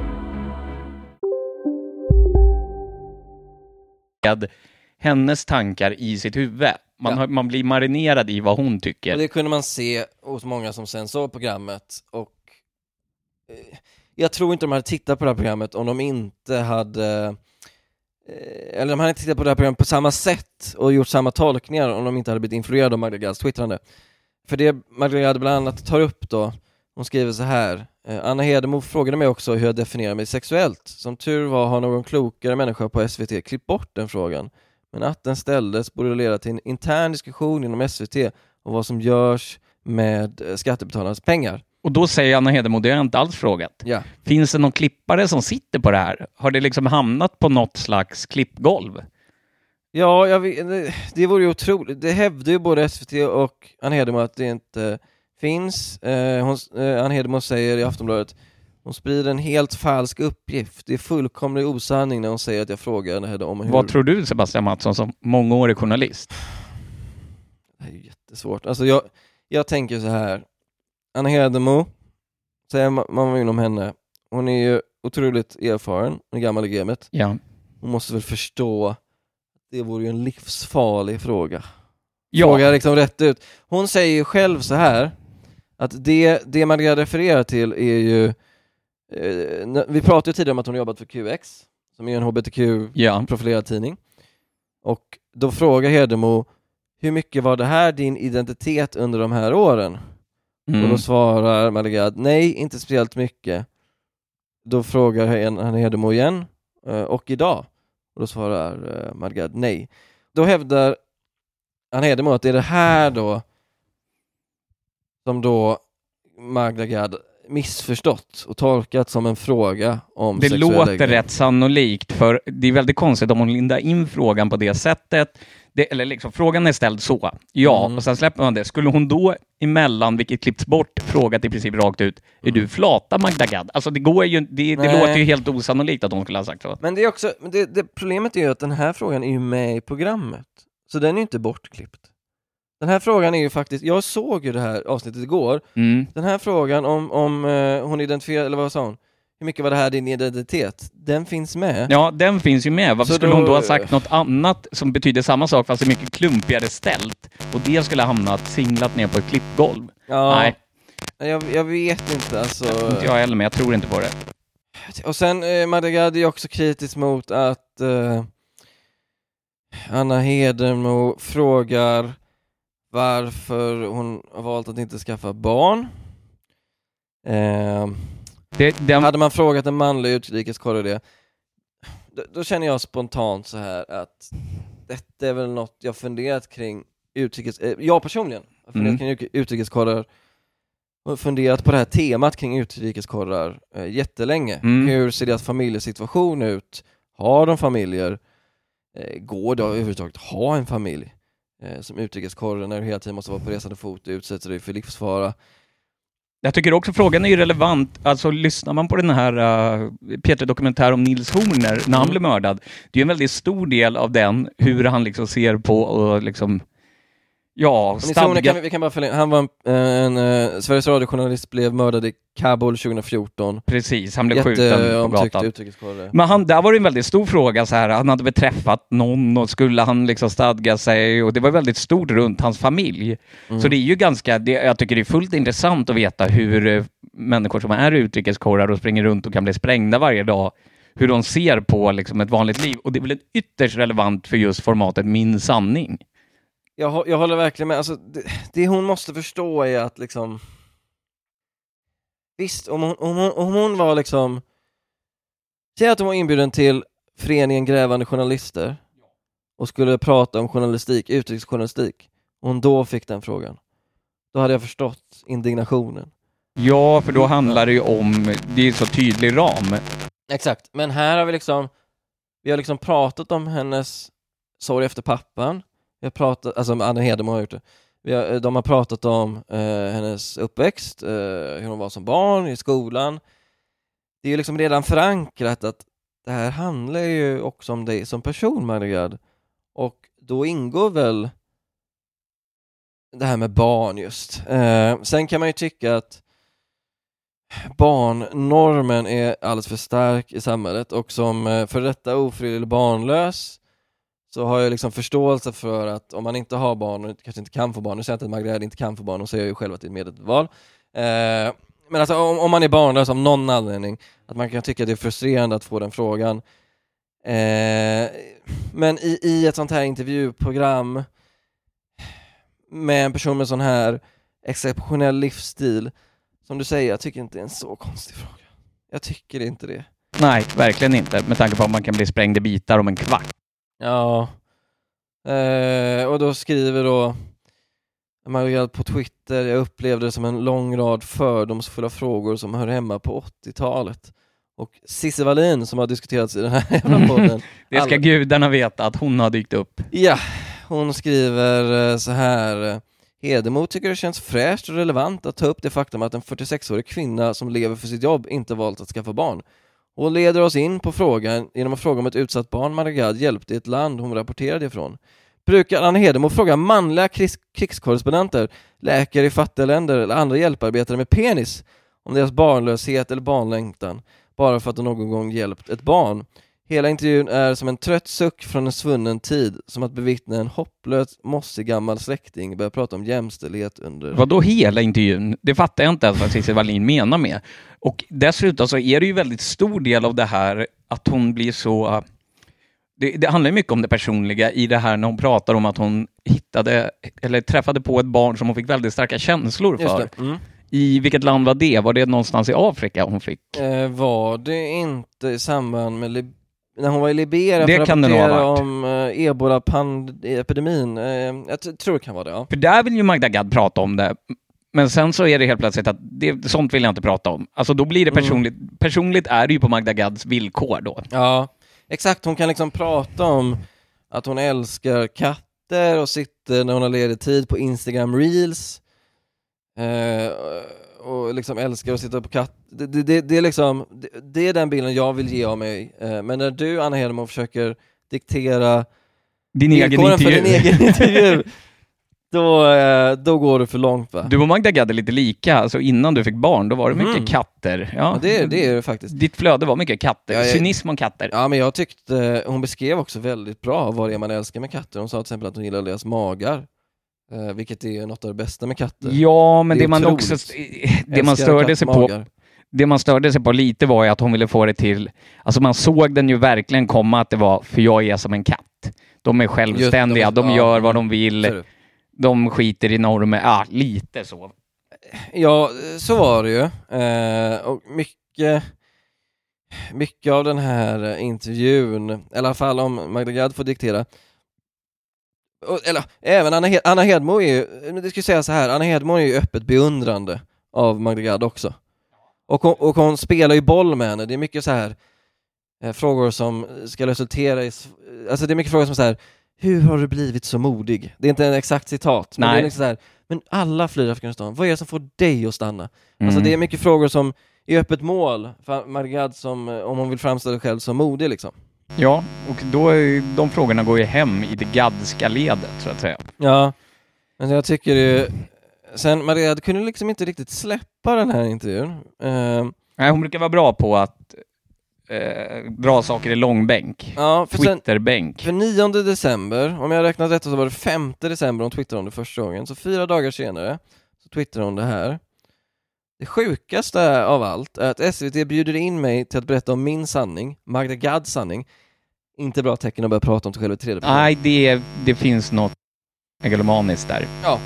Hennes tankar i sitt huvud. Man blir marinerad i vad hon tycker. Och det kunde man se hos många som sen såg programmet. Och jag tror inte de hade tittat på det här programmet om de inte hade... Eller de hade inte tittat på det här programmet på samma sätt och gjort samma tolkningar om de inte hade blivit influerade av Magda Gads twittrande. För det Magda Gad bland annat tar upp då, hon skriver så här: Anna Hedemo frågade mig också hur jag definierar mig sexuellt. Som tur var har någon klokare människa på SVT klippt bort den frågan. Men att den ställdes borde leda till en intern diskussion inom SVT om vad som görs med skattebetalarnas pengar. Och då säger Anna Hedemo, det har jag inte alls frågat. Ja. Finns det någon klippare som sitter på det här? Har det liksom hamnat på något slags klippgolv? Ja, det vore ju otroligt. Det hävdar ju både SVT och Anna Hedemo att det inte finns. Anna Hedemo säger i Aftonbladet, hon sprider en helt falsk uppgift. Det är fullkomlig osanning när hon säger att jag frågar henne om hur... Vad tror du, Sebastian Mattsson, som mångårig journalist? Det är ju jättesvårt. Alltså jag tänker så här. Anna Hedemo, säger man vill om henne, hon är ju otroligt erfaren, hon är gammal i gamet. Ja. Hon måste väl förstå att det vore ju en livsfarlig fråga. Ja. Fråga liksom rätt ut. Hon säger ju själv så här, att det man refererar till är ju vi pratade ju tidigare om att hon har jobbat för QX, som är en HBTQ-profilerad tidning. Och då frågar Hedemo, hur mycket var det här din identitet under de här åren? Och då svarar Margad, nej, inte speciellt mycket. Då frågar Anna Hedemo igen, och idag? Och då svarar Margad, nej. Då hävdar Anna Hedemo att det är det här då som då Magda Gad missförstått och tolkat som en fråga om det sexuell låter läggning. rätt sannolikt, för det är väldigt konstigt om hon lindar in frågan på det sättet. Eller liksom, frågan är ställd så. Ja, och sen släpper man det. Skulle hon då emellan, vilket klippts bort, frågat i princip rakt ut, är du flata, Magda Gad? Alltså det går ju, det låter ju helt osannolikt att hon skulle ha sagt så. Men det är också, det problemet är ju att den här frågan är ju med i programmet. Så den är ju inte bortklippt. Den här frågan är ju faktiskt, jag såg ju det här avsnittet igår. Den här frågan om hon identifierar, eller vad sa hon? Hur mycket var det här din identitet? Den finns med. Ja, den finns ju med. Varför skulle hon då ha sagt något annat som betyder samma sak fast det är mycket klumpigare ställt? Och det skulle ha hamnat singlat ner på ett klippgolv. Ja. Nej. Jag vet inte, alltså. Inte jag heller, men jag tror inte på det. Och sen Magda Gad är också kritisk mot att Anna Hedemo frågar varför hon har valt att inte skaffa barn. Hade man frågat en manlig utrikeskorre det, då känner jag spontant så här att detta är väl något jag funderat kring jag personligen har funderat kring utrikeskorrar och funderat på det här temat kring utrikeskorrar jättelänge. Hur ser deras familjesituation ut? Har de familjer? Går det överhuvudtaget ha en familj som utrikeskorre när du hela tiden måste vara på resande fot och utsätter dig för livsfara? Jag tycker också frågan är ju relevant. Alltså lyssnar man på den här P3-dokumentär om Nils Horner när han blev mördad, det är en väldigt stor del av den, hur han liksom ser på och liksom vi kan bara följa. Han var en Sveriges Radio-journalist, blev mördad i Kabul 2014. Precis, han blev skjuten på gatan. Men där var det en väldigt stor fråga så här, han hade väl träffat någon och skulle han liksom stadga sig, och det var väldigt stort runt hans familj. Så det är ju jag tycker det är fullt intressant att veta hur människor som är utrikeskorrar och springer runt och kan bli sprängda varje dag, hur de ser på liksom ett vanligt liv, och det är väl ytterst relevant för just formatet Min sanning. Jag håller verkligen med. Alltså, det hon måste förstå är att liksom, visst, om hon var liksom, säg att hon var inbjuden till föreningen Grävande journalister och skulle prata om journalistik, utrikesjournalistik, och hon då fick den frågan, då hade jag förstått indignationen. Ja, för då handlar det ju om, det är så tydlig ram. Exakt, men här har vi har liksom pratat om hennes sorg efter pappan. Vi har pratat, alltså Anna Hedemo har gjort det. De har pratat om hennes uppväxt, hur hon var som barn i skolan. Det är ju liksom redan förankrat att det här handlar ju också om dig som person, Magda Gad. Och då ingår väl det här med barn just. Sen kan man ju tycka att barnnormen är alldeles för stark i samhället, och som för detta ofrivillig barnlös så har jag liksom förståelse för att om man inte har barn och kanske inte kan få barn, nu säger jag inte att Magda inte kan få barn, och säger jag ju själv att det är ett medvetet val. Men alltså om man är barnlös av någon anledning, att man kan tycka att det är frustrerande att få den frågan. Men i ett sånt här intervjuprogram med en person med sån här exceptionell livsstil, som du säger, jag tycker inte det är en så konstig fråga. Jag tycker inte det. Nej, verkligen inte. Med tanke på att man kan bli sprängd i bitar om en kvart. Ja. Och då skriver då Magda på Twitter, jag upplevde det som en lång rad fördomsfulla frågor som hör hemma på 80-talet. Och Cissi Wallin, som har diskuterats i den här jävla podden. Det ska gudarna veta att hon har dykt upp. Ja, hon skriver så här: Hedemo tycker det känns fräscht och relevant att ta upp det faktum att en 46-årig kvinna som lever för sitt jobb inte valt att skaffa barn. Och leder oss in på frågan genom att fråga om ett utsatt barn Magda Gad hjälpte i ett land hon rapporterade ifrån. Brukar Anna Hedemo fråga manliga krigskorrespondenter, läkare i fattiga länder eller andra hjälparbetare med penis om deras barnlöshet eller barnlängtan bara för att de någon gång hjälpt ett barn? Hela intervjun är som en trött suck från en svunnen tid, som att bevittna en hopplös, mossig gammal släkting börja prata om jämställdhet under... Vadå hela intervjun? Det fattar jag inte ens vad Cissi Wallin menar med. Och dessutom så är det ju väldigt stor del av det här att hon blir så... Det handlar mycket om det personliga i det här när hon pratar om att hon träffade på ett barn som hon fick väldigt starka känslor för. I vilket land var det? Var det någonstans i Afrika hon fick? Var det inte i samband med när hon var i Liberia det för att kan det rapportera om ebola-epidemin? Jag tror det kan vara det, ja. För där vill ju Magda Gad prata om det. Men sen så är det helt plötsligt att sånt vill jag inte prata om. Alltså då blir det personligt. Personligt är det ju på Magda Gads villkor då. Ja, exakt. Hon kan liksom prata om att hon älskar katter och sitter när hon har ledig tid på Instagram Reels. Och liksom älskar att sitta på katt. Det är liksom det är den bilden jag vill ge av mig. Men när du, Anna Hedemo, försöker diktera din egen intervju då går du för långt, va? Du och Magda Gad är lite lika. Alltså innan du fick barn, då var det mycket katter. Ja, det är det faktiskt. Ditt flöde var mycket katter. Cynism om katter. Ja, men jag tyckte hon beskrev också väldigt bra vad det är man älskar med katter. Hon sa till exempel att hon gillar deras magar. Vilket är något av det bästa med katter. Ja, men det man också det man störde sig på lite var ju att hon ville få det till, alltså man såg den ju verkligen komma att det var för jag är som en katt. De är självständiga, de gör vad de vill. De skiter i normer, lite så. Ja, så var det ju. Och mycket av den här intervjun, i alla fall om Magda Gad får diktera. Eller även Anna Hedemo är ju, det ska säga så här, Anna Hedemo är ju öppet beundrande av Magda Gad också. Och hon spelar ju boll med henne. Det är mycket så här frågor som ska resultera i, alltså det är mycket frågor som så här: hur har du blivit så modig? Det är inte en exakt citat, men det är liksom så här, men alla flyr Afghanistan. Vad är det som får dig att stanna? Alltså det är mycket frågor som är öppet mål för Magda Gad, som om hon vill framställa sig själv som modig liksom. Ja, och då är de frågorna går ju hem i det gadska ledet, så att säga. Ja, men jag tycker det... Sen Maria kunde liksom inte riktigt släppa den här intervjun. Nej, hon brukar vara bra på att dra saker i långbänk. Ja, Twitterbänk. För 9 december, om jag räknat rätt så var det 5 december hon twittrade om det första gången. Så 4 dagar senare så twittrade hon det här. Det sjukaste av allt är att SVT bjuder in mig till att berätta om min sanning, Magda Gads sanning. Inte bra tecken att börja prata om sig själv i tredje person. Nej, det finns något megalomaniskt där. Ja.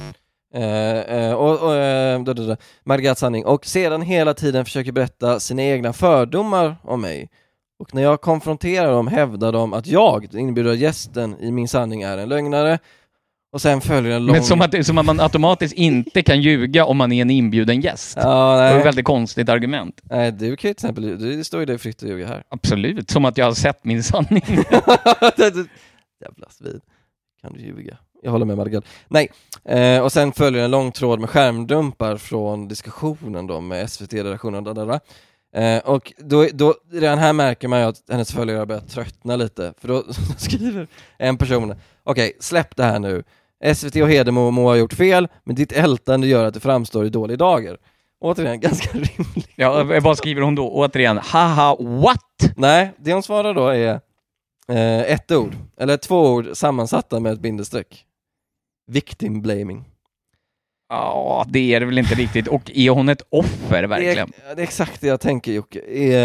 Magda Gads sanning. Och sedan hela tiden försöker berätta sina egna fördomar om mig. Och när jag konfronterar dem hävdar de att jag, den inbjudna gästen i min sanning, är en lögnare. Och sen följer en lång... Men som att man automatiskt inte kan ljuga om man är en inbjuden gäst. Ja, nej. Det är ett väldigt konstigt argument. Nej, du kan ju till exempel... Det står ju dig fritt att ljuga här. Absolut, som att jag har sett min sanning. Jävla svin. Kan du ljuga? Jag håller med Margal. Nej. Och sen följer en lång tråd med skärmdumpar från diskussionen då med SVT-redaktionen. Och då redan här märker man ju att hennes följare börjar tröttna lite. För då skriver en person: okej, släpp det här nu. SVT och Hedemo må ha gjort fel, men ditt ältande gör att det framstår i dåliga dagar. Återigen, ganska rimligt. Ja, vad skriver hon då? Återigen, haha, what? Nej, det hon svarar då är ett ord, eller 2 ord sammansatta med ett bindestreck. Victim blaming. Ja, det är det väl inte riktigt. Och är hon ett offer verkligen? Det är exakt det jag tänker, Jocke.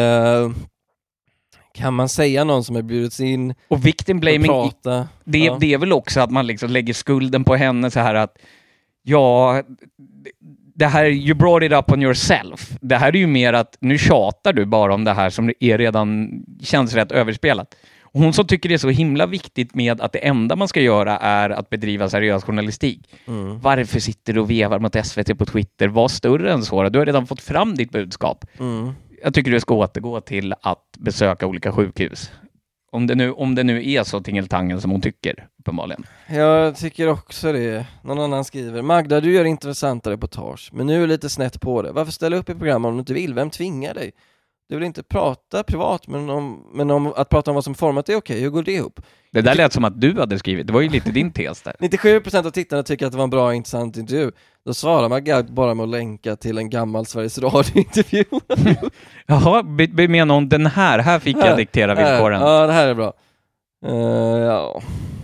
Kan man säga någon som är bjudits in och victim blaming, det är väl också att man liksom lägger skulden på henne så här att det här, you brought it up on yourself. Det här är ju mer att nu tjatar du bara om det här som är redan känns rätt överspelat. Och hon som tycker det är så himla viktigt med att det enda man ska göra är att bedriva seriös journalistik. Varför sitter du och vevar mot SVT på Twitter? Var större än så. Du har redan fått fram ditt budskap. Jag tycker du ska återgå till att besöka olika sjukhus. Om det nu är så tingeltangel som hon tycker, uppenbarligen. Jag tycker också det. Någon annan skriver: Magda, du gör intressanta reportage, men nu är det lite snett på det. Varför ställa upp i program om du inte vill? Vem tvingar dig? Du vill inte prata privat, men om att prata om vad som format är okej. Hur går det ihop? Det där lät som att du hade skrivit. Det var ju lite din tes där. 97% av tittarna tycker att det var en bra, intressant intervju. Då svarar Magda bara med att länka till en gammal Sveriges Radio-intervju. Jaha, menar hon den här? Här fick jag diktera villkoren. Ja, det här är bra. Ja.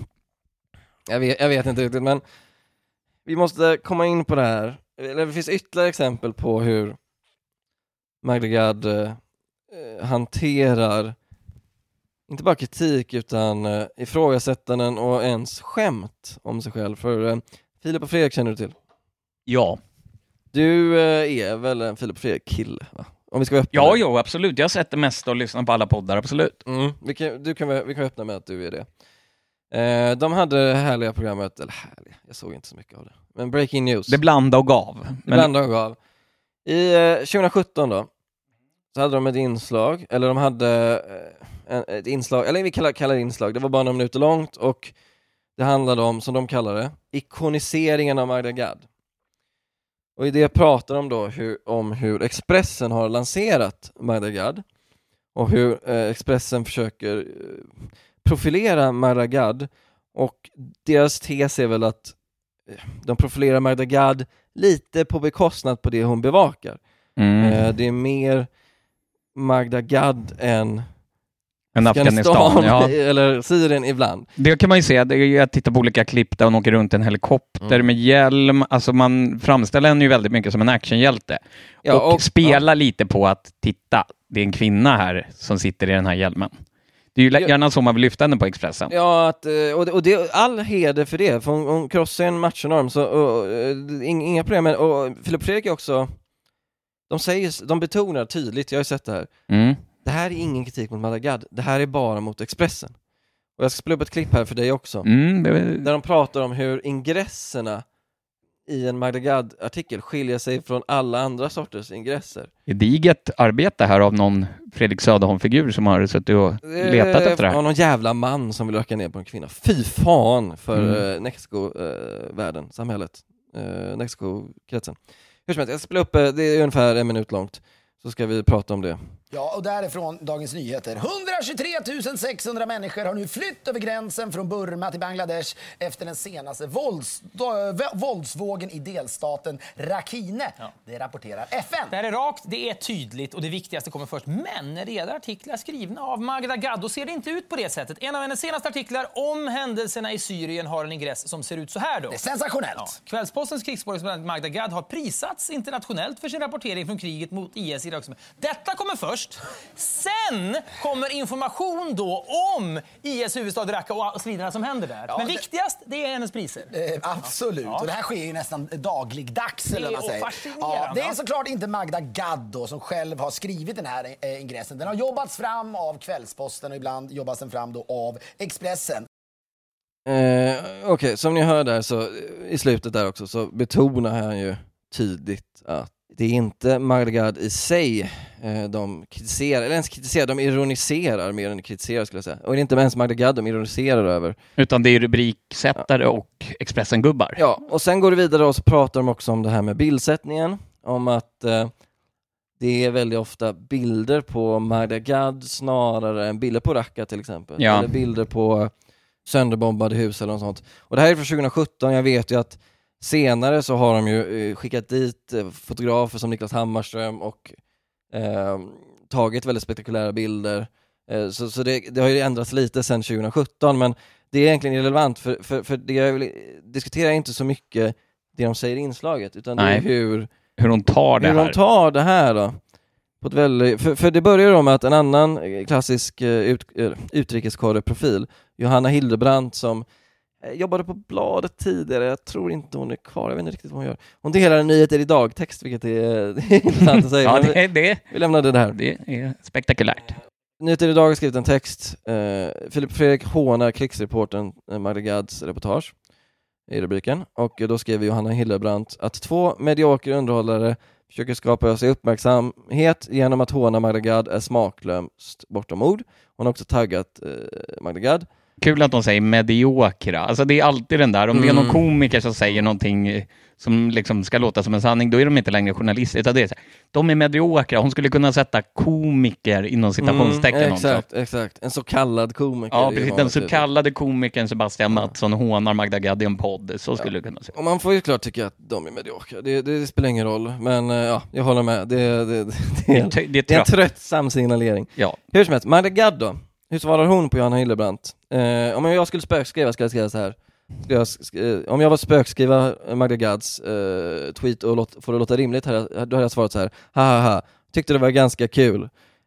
Jag vet inte riktigt, men vi måste komma in på det här. Det finns ytterligare exempel på hur Magda Gad hanterar inte bara kritik utan ifrågasättanden och ens skämt om sig själv. För Filip och Fredrik känner du till? Ja. Du är väl en Filip och Fredrik-kille, va? Om vi ska öppna Ja, jo, absolut. Jag har sett det mesta och lyssnat på alla poddar, absolut. Vi kan öppna med att du är det. De hade det härliga programmet, eller härliga, jag såg inte så mycket av det. Men Breaking News. Det blandade och gav. Blandade och gav. I 2017 då, så hade de ett inslag, eller de hade ett inslag, eller vi kallar det inslag, det var bara några minuter långt och det handlade om, som de kallar det, ikoniseringen av Magda Gad. Och i det pratar de då om hur Expressen har lanserat Magda Gad och hur Expressen försöker profilera Magda Gad, och deras tes är väl att de profilerar Magda Gad lite på bekostnad på det hon bevakar. Det är mer Magda Gad än Afghanistan, ja. Eller Syrien ibland. Det kan man ju se, jag tittar på olika klipp där hon åker runt en helikopter med hjälm, alltså man framställer henne ju väldigt mycket som en actionhjälte. Ja, och spelar lite på att titta, det är en kvinna här som sitter i den här hjälmen. Det är ju gärna så man vill lyfta henne på Expressen. Ja, och det är all heder för det, för hon krossar en matchnorm, så inga problem. Och Filip Fredrik är också, de betonar tydligt, jag har ju sett det här. Det här är ingen kritik mot Magda Gad, det här är bara mot Expressen. Och jag ska spela upp ett klipp här för dig också. Där de pratar om hur ingresserna i en Magda Gad-artikel skiljer sig från alla andra sorters ingresser. Gediget arbete här av någon Fredrik Söderholm-figur som har suttit och letat efter det här. Någon jävla man som vill röka ner på en kvinna. Fy fan för Nexco-världen, samhället. Nexco-kretsen. Hur som helst, jag ska spela upp, det är ungefär 1 minut långt. Så ska vi prata om det. Ja, och därifrån Dagens Nyheter. 123 600 människor har nu flytt över gränsen från Burma till Bangladesh efter den senaste våldsvågen i delstaten Rakhine. Ja. Det rapporterar FN. Det här är rakt, det är tydligt och det viktigaste kommer först. Men när det gäller artiklar skrivna av Magda Gad, då ser det inte ut på det sättet. En av hennes senaste artiklar om händelserna i Syrien har en ingress som ser ut så här då. Det är sensationellt. Ja. Kvällspostens krigskorrespondent Magda Gad har prisats internationellt för sin rapportering från kriget mot IS i Irak. Detta kommer först. Sen kommer information då om IS huvudstad Raqqa och striderna som händer där. Ja, men viktigast, det är hennes priser. Absolut. Ja. Och det här sker ju nästan dagligdags. Eller vad man säger. Ja, det är såklart inte Magda Gad då, som själv har skrivit den här ingressen. Den har jobbats fram av Kvällsposten och ibland jobbas den fram då av Expressen. Okej, som ni hör där så i slutet där också så betonar han ju tydligt att det är inte Magda Gad i sig de kritiserar, eller ens kritiserar, de ironiserar mer än kritiserar skulle jag säga. Och det är inte ens Magda Gad de ironiserar över. Utan det är rubriksättare och Expressen-gubbar. Ja, och sen går det vidare och så pratar de också om det här med bildsättningen. Om att det är väldigt ofta bilder på Magda Gad snarare än bilder på Raqqa till exempel. Ja. Eller bilder på sönderbombade hus eller något sånt. Och det här är från 2017, jag vet ju att senare så har de ju skickat dit fotografer som Niklas Hammarström och tagit väldigt spektakulära bilder. Så det har ju ändrats lite sedan 2017, men det är egentligen irrelevant för det jag vill diskutera inte så mycket det de säger i inslaget, utan det är hur de tar det här. Hur de tar det här då. På ett väldigt, för det börjar med att en annan klassisk utrikeskorreprofil, Johanna Hildebrandt, som jobbade på Bladet tidigare, jag tror inte hon är kvar, jag vet inte riktigt vad hon gör. Hon delar en Nyheter idag-text, vilket är intressant att säga. Ja, vi lämnade det här. Det är spektakulärt. Nyheter idag har skrivit en text. Filip Fredrik hånar krigsreporten Magda Gads reportage i rubriken. Och då skrev Johanna Hildebrandt att 2 mediokra underhållare försöker skapa sig uppmärksamhet genom att håna Magda Gad är smaklöst bortom ord. Hon har också taggat Magda Gad. Kul att de säger mediokra. Alltså det är alltid den där, om det är någon komiker som säger någonting som liksom ska låta som en sanning, då är de inte längre journalister. Utan det är så här, de är mediokra. Hon skulle kunna sätta komiker inom citationstecken exakt. En så kallad komiker. Ja, precis. Den så kallade komikern Sebastian Mattsson hånar Magda Gad i en podd. Så skulle det kunna säga. Och man får ju klart tycka att de är mediokra. Det spelar ingen roll. Men jag håller med. Det är en tröttsam signalering. Ja. Hur som helst, Magda Gad då? Hur svarar hon på Johanna Hildebrandt? Om jag skulle spökskriva, skulle jag skriva så här. Om jag var spökskriva Magda Gads tweet och får det låta rimligt, då hade jag svarat så här: haha, tyckte det var ganska kul.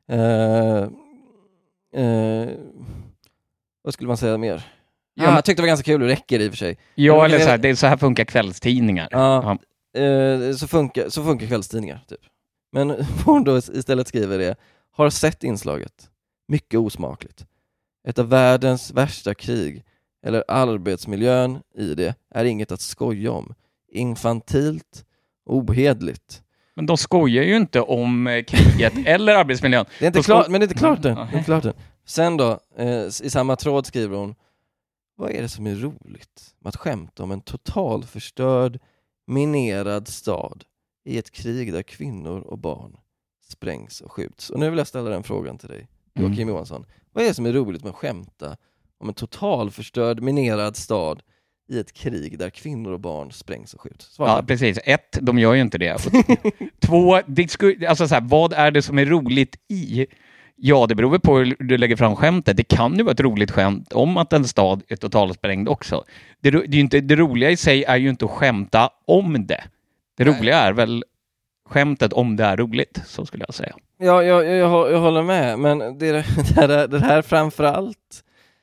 Vad skulle man säga mer? Ja, jag tyckte det var ganska kul, det räcker i och för sig. Ja, eller så här, det är så här funkar kvällstidningar. Ja, så funkar kvällstidningar typ. Men hon då istället skriver det: har sett inslaget. Mycket osmakligt. Ett av världens värsta krig, eller arbetsmiljön i det, är inget att skoja om. Infantilt, ohedligt. Men de skojar ju inte om kriget eller arbetsmiljön. Det är inte klart, men det är inte klart än. Det är klart än. Sen då, i samma tråd skriver hon: vad är det som är roligt med att skämta om en totalförstörd, minerad stad i ett krig där kvinnor och barn sprängs och skjuts? Och nu vill jag ställa den frågan till dig, Joakim Johansson. Vad är det som är roligt med att skämta om en totalförstörd, minerad stad i ett krig där kvinnor och barn sprängs och skjuts? Svara. Ja, precis. 1, de gör ju inte det. 2, alltså så här, vad är det som är roligt i? Ja, det beror på hur du lägger fram skämtet. Det kan ju vara ett roligt skämt om att en stad är totalsprängd också. Det roliga i sig är ju inte att skämta om det. Det roliga är väl skämtet om det är roligt, så skulle jag säga. Ja, jag håller med, men det här framförallt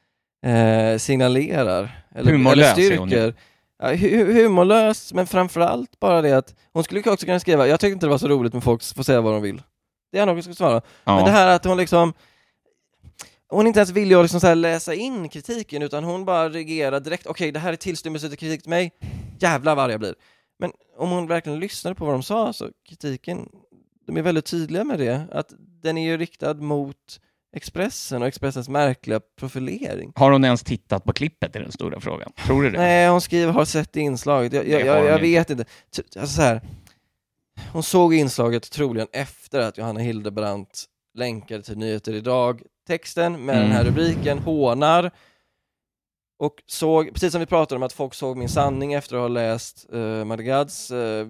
signalerar eller styrker. Ja, humorlös, men framförallt bara det att hon skulle också kunna skriva: jag tyckte inte det var så roligt med folk får säga vad de vill. Det är nog jag skulle svara. Ja. Men det här att hon inte ens vill liksom så här läsa in kritiken, utan hon bara reagerar direkt. Okej, det här är tillstymmelse till kritik till mig. Jävlar vad jag blir. Men om hon verkligen lyssnade på vad de sa, så kritiken, de är väldigt tydliga med det, att den är ju riktad mot Expressen och Expressens märkliga profilering. Har hon ens tittat på klippet, är den stora frågan? Tror du det? Nej, hon skriver har sett inslaget. Jag vet inte. Alltså så här, hon såg inslaget troligen efter att Johanna Hildebrandt länkade till Nyheter idag. Texten med den här rubriken hånar. Och såg, precis som vi pratade om att folk såg Min sanning efter att ha läst Magda Gads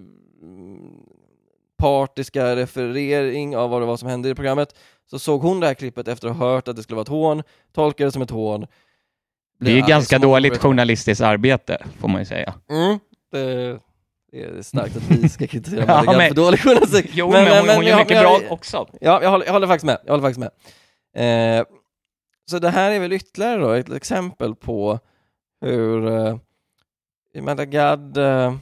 partiska referering av vad det var som hände i programmet, så såg hon det här klippet efter att ha hört att det skulle vara ett hån, tolkade det som ett hån. Det är ganska dåligt journalistiskt arbete, får man ju säga. Det är starkt att vi ska kritisera Magda Gad för dålig journalistik. Jo, men hon gör mycket bra också. Ja, jag håller faktiskt med. Så det här är väl ytterligare då ett exempel på hur Magda Gad,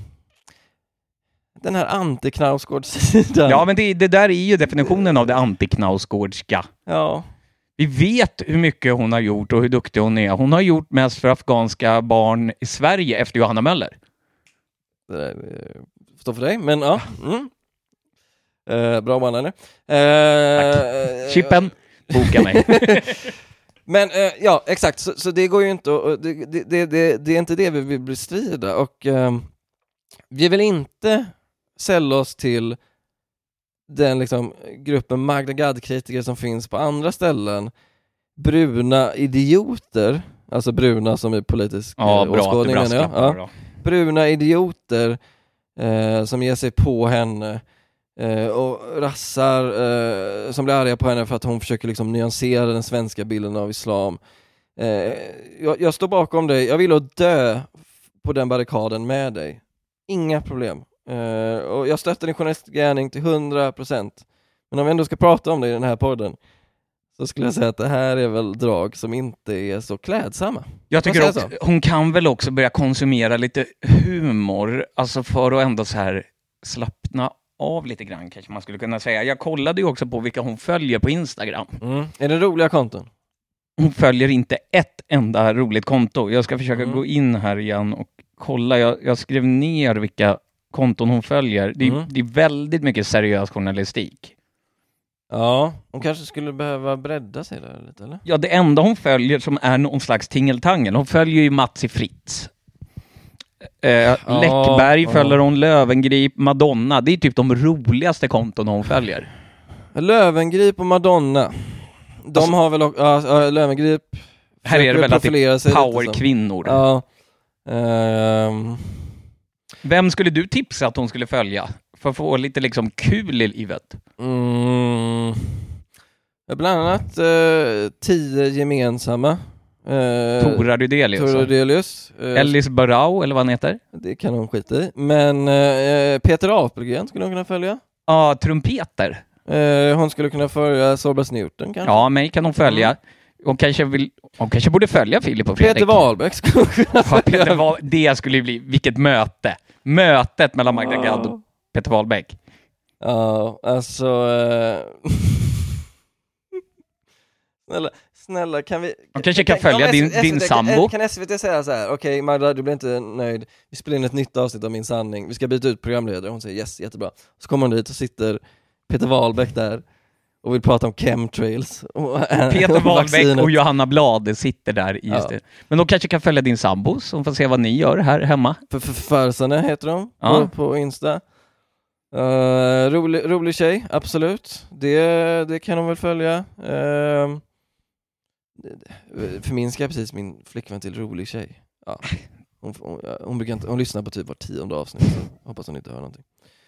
den här anti-Knausgårdssidan. Ja, men det där är ju definitionen av det anti-Knausgårdska. Ja. Vi vet hur mycket hon har gjort och hur duktig hon är. Hon har gjort mest för afghanska barn i Sverige efter Johanna Möller. Det där står för dig, men ja. Bra man, eller? Chippen, boka mig. Men ja, exakt. Så det går ju inte att, det är inte det vi vill bestrida. Och vi vill inte sälja oss till den liksom gruppen Magda Gad-kritiker som finns på andra ställen. Bruna idioter, alltså bruna som är politisk åskådning, menar jag. Ja. Bruna idioter som ger sig på henne och rassar som blir arga på henne för att hon försöker liksom nyansera den svenska bilden av islam. Jag står bakom dig. Jag vill att dö på den barrikaden med dig. Inga problem. Och jag stöttar din journalistgärning till 100%. Men om vi ändå ska prata om det i den här podden, så skulle jag säga att det här är väl drag som inte är så klädsamma. Jag tycker också, hon kan väl också börja konsumera lite humor, alltså för att ändå så här slappna av lite grann, kanske man skulle kunna säga. Jag kollade ju också på vilka hon följer på Instagram. Är det roliga konton? Hon följer inte ett enda roligt konto. Jag ska försöka gå in här igen och kolla. Jag skrev ner vilka konton hon följer. Det är väldigt mycket seriös journalistik. Ja, hon kanske skulle behöva bredda sig där lite, eller? Ja, det enda hon följer som är någon slags tingeltangel. Hon följer ju Mats i Fritz. Läckberg följer hon, Lövengrip, Madonna. Det är typ de roligaste konton hon följer. Lövengrip och Madonna. De har väl Lövengrip. Här är det väl att det är powerkvinnor. Ja. Vem skulle du tipsa att hon skulle följa? För att få lite liksom kul i livet. Bland annat 10 gemensamma. Tora Rydelius. Ellis Barau, eller vad han heter. Det kan hon skita i. Men Peter Apelgren skulle hon kunna följa. Ja, trumpeter. Hon skulle kunna följa Sorbas Newton kanske. Ja, mig kan hon följa. Hon kanske borde följa Filip och Fredrik. Peter Wahlbeck skulle kunna följa. Det skulle ju bli, vilket möte. Mötet mellan Magda Gad och Peter Wahlbeck. Ja, alltså... Snälla, kan vi... Man kanske kan följa din sambo. Kan SVT säga så här: okej, Magda, du blir inte nöjd. Vi spelar in ett nytt avsnitt av Min sanning. Vi ska byta ut programledare. Hon säger yes, jättebra. Så kommer hon dit och sitter Peter Wahlbeck där och vill prata om chemtrails. Peter Wahlbeck och Johanna Blad sitter där i Men de kanske kan följa din sambo, så får se vad ni gör här hemma. Försarna heter de på Insta. Rolig tjej, absolut. Det kan hon väl följa. Förminskar precis min flickvän till rolig tjej. Ja. Hon lyssnar på typ var 10:e avsnitt, så hoppas hon inte hör någonting.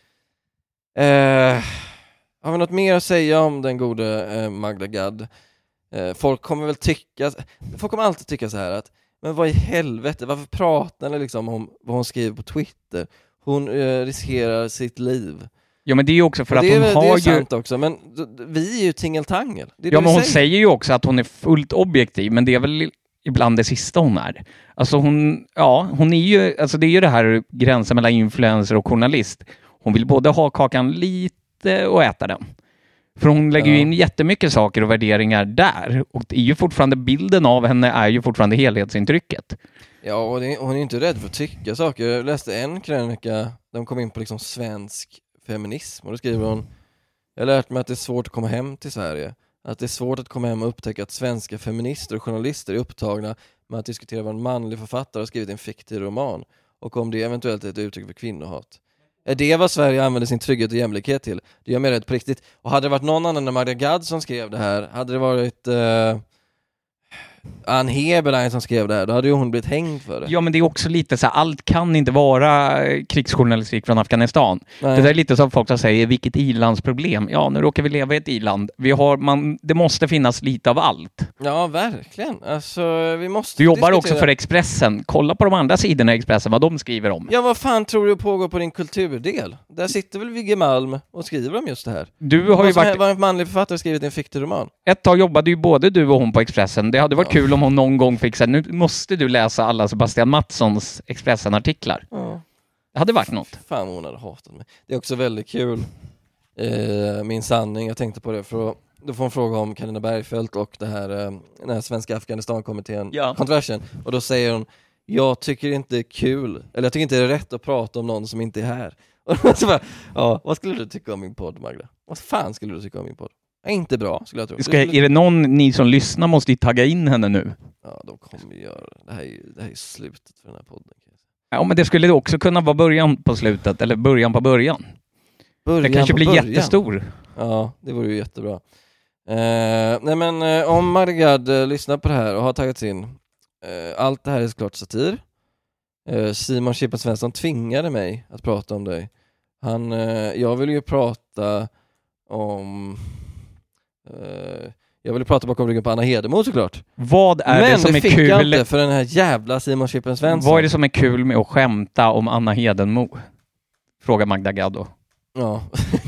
Har vi något mer att säga om den gode Magda Gad? Folk kommer alltid tycka så här att, men vad i helvete, varför pratar ni liksom om vad hon skriver på Twitter? Hon riskerar sitt liv. Ja, men det är ju också för att hon har det är sant också, men vi är ju tingeltangel. Ja, men hon säger ju också att hon är fullt objektiv, men det är väl ibland det sista hon är. Alltså hon är ju, alltså det är ju det här gränsen mellan influencer och journalist. Hon vill både ha kakan lite och äta den. För hon lägger ju in jättemycket saker och värderingar där. Och det är ju fortfarande, bilden av henne är ju fortfarande helhetsintrycket. Ja, och hon är inte rädd för att tycka saker. Jag läste en krönika, de kom in på liksom svensk feminism. Och då skriver hon: jag har lärt mig att det är svårt att komma hem till Sverige. Att det är svårt att komma hem och upptäcka att svenska feminister och journalister är upptagna med att diskutera vad en manlig författare har skrivit en fiktiv roman. Och om det eventuellt är ett uttryck för kvinnohat. Är det vad Sverige använder sin trygghet och jämlikhet till? Det gör mig rädd på riktigt. Och hade det varit någon annan än Magda Gad som skrev det här, hade det varit Ann Heberlein som skrev det här, då hade ju hon blivit hängd för det. Ja, men det är också lite så här, allt kan inte vara krigsjournalistik från Afghanistan. Nej. Det där är lite som folk som säger, vilket ilandsproblem? Ja, nu råkar vi leva i ett iland. Det måste finnas lite av allt. Ja, verkligen. Alltså, vi måste du jobbar också för Expressen. Kolla på de andra sidorna i Expressen, vad de skriver om. Ja, vad fan tror du pågår på din kulturdel? Där sitter väl Vigge Malm och skriver om just det här. Du har ju varit... Vad en manlig författare skrivit en fiktiv roman. Ett tag jobbade ju både du och hon på Expressen. Det hade varit kul om hon någon gång fick säga, nu måste du läsa alla Sebastian Mattssons Expressen-artiklar. Det hade varit något. Fan, hon hade hatat mig. Det är också väldigt kul. Min sanning, jag tänkte på det, för då får hon fråga om Carina Bergfeldt och den här svenska Afghanistan-kommittén kontroversen. Och då säger hon, jag tycker inte det är kul, eller jag tycker inte det är rätt att prata om någon som inte är här. Och så bara, vad skulle du tycka om min podd, Magda? Vad fan skulle du tycka om min podd? Inte bra, skulle jag tro. Är det någon ni som lyssnar måste ju tagga in henne nu? Ja, de kommer göra det. Det här är slutet för den här podden. Ja, men det skulle också kunna vara början på slutet, eller början på början. Det kanske blir jättestor. Ja, det vore ju jättebra. Nej, men om Magda Gad lyssnar på det här och har tagits in, allt det här är såklart satir. Simon Chippen Svensson tvingade mig att prata om dig. Jag vill ju prata om... jag ville prata bakom ryggen på Anna Hedemo, såklart. Vad är det som är kul? Men det fick jag inte för den här jävla Simon Chippen Svensson. Vad är det som är kul med att skämta om Anna Hedemo? Frågar Magda Gad då. Ja.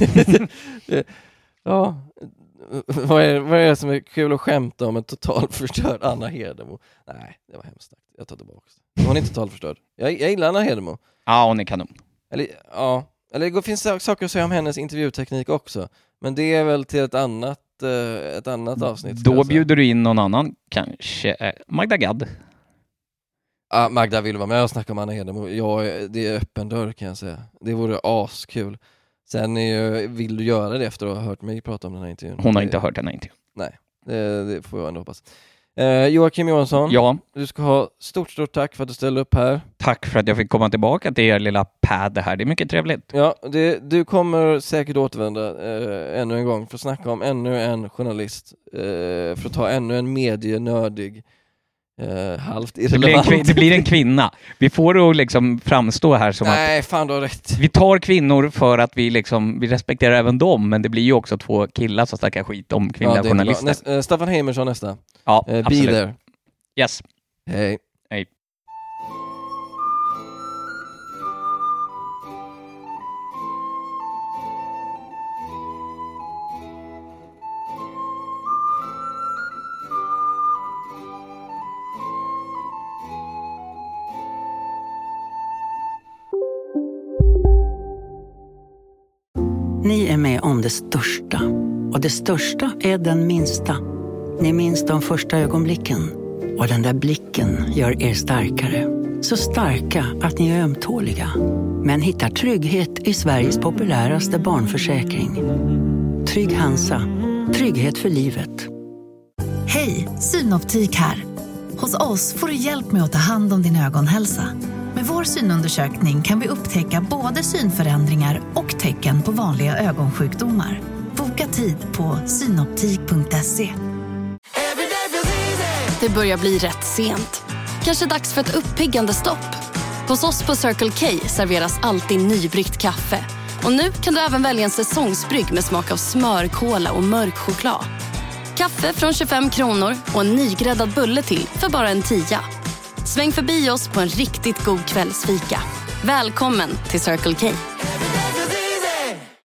Ja. Vad är det som är kul att skämta om en totalförstörd Anna Hedemo? Nej, det var hemskt. Jag tar tillbaka det. Hon är inte totalförstörd. Jag gillar Anna Hedemo. Ja, hon är kanon. Eller det finns saker att säga om hennes intervjuteknik också. Men det är väl till ett annat avsnitt. Då bjuder du in någon annan, kanske Magda Gad. Magda vill vara med och snacka om Anna Hedemo. Det är öppen dörr kan jag säga. Det vore askul. Sen vill du göra det efter att ha hört mig prata om den här intervjun? Hon har inte hört den här intervjun. Nej, det får jag ändå hoppas. Joakim Johansson, du ska ha stort tack för att du ställde upp här. Tack för att jag fick komma tillbaka till er lilla pad här. Det är mycket trevligt. Ja, du kommer säkert återvända ännu en gång för att snacka om ännu en journalist. För att ta ännu en medienördig halvt irrelevant. Det blir en kvinna. Vi får att liksom framstå här som Nej, fan du har rätt. Vi tar kvinnor för att vi respekterar även dem, men det blir ju också 2 killar som snackar skit om kvinnliga journalister. Staffan Heimersson nästa. Ja, be absolut. there. Yes. Hej. Hej. Ni är med om det största. Och det största är den minsta. Ni minns de första ögonblicken. Och den där blicken gör er starkare. Så starka att ni är ömtåliga. Men hittar trygghet i Sveriges populäraste barnförsäkring. Trygg Hansa. Trygghet för livet. Hej, Synoptik här. Hos oss får du hjälp med att ta hand om din ögonhälsa. Med vår synundersökning kan vi upptäcka både synförändringar och tecken på vanliga ögonsjukdomar. Boka tid på synoptik.se. Det börjar bli rätt sent. Kanske dags för ett uppiggande stopp. Hos oss på Circle K serveras alltid nybryggt kaffe. Och nu kan du även välja en säsongsbrygg med smak av smör, kola och mörk choklad. Kaffe från 25 kronor och en nygräddad bulle till för bara en 10. Sväng förbi oss på en riktigt god kvällsfika. Välkommen till Circle K.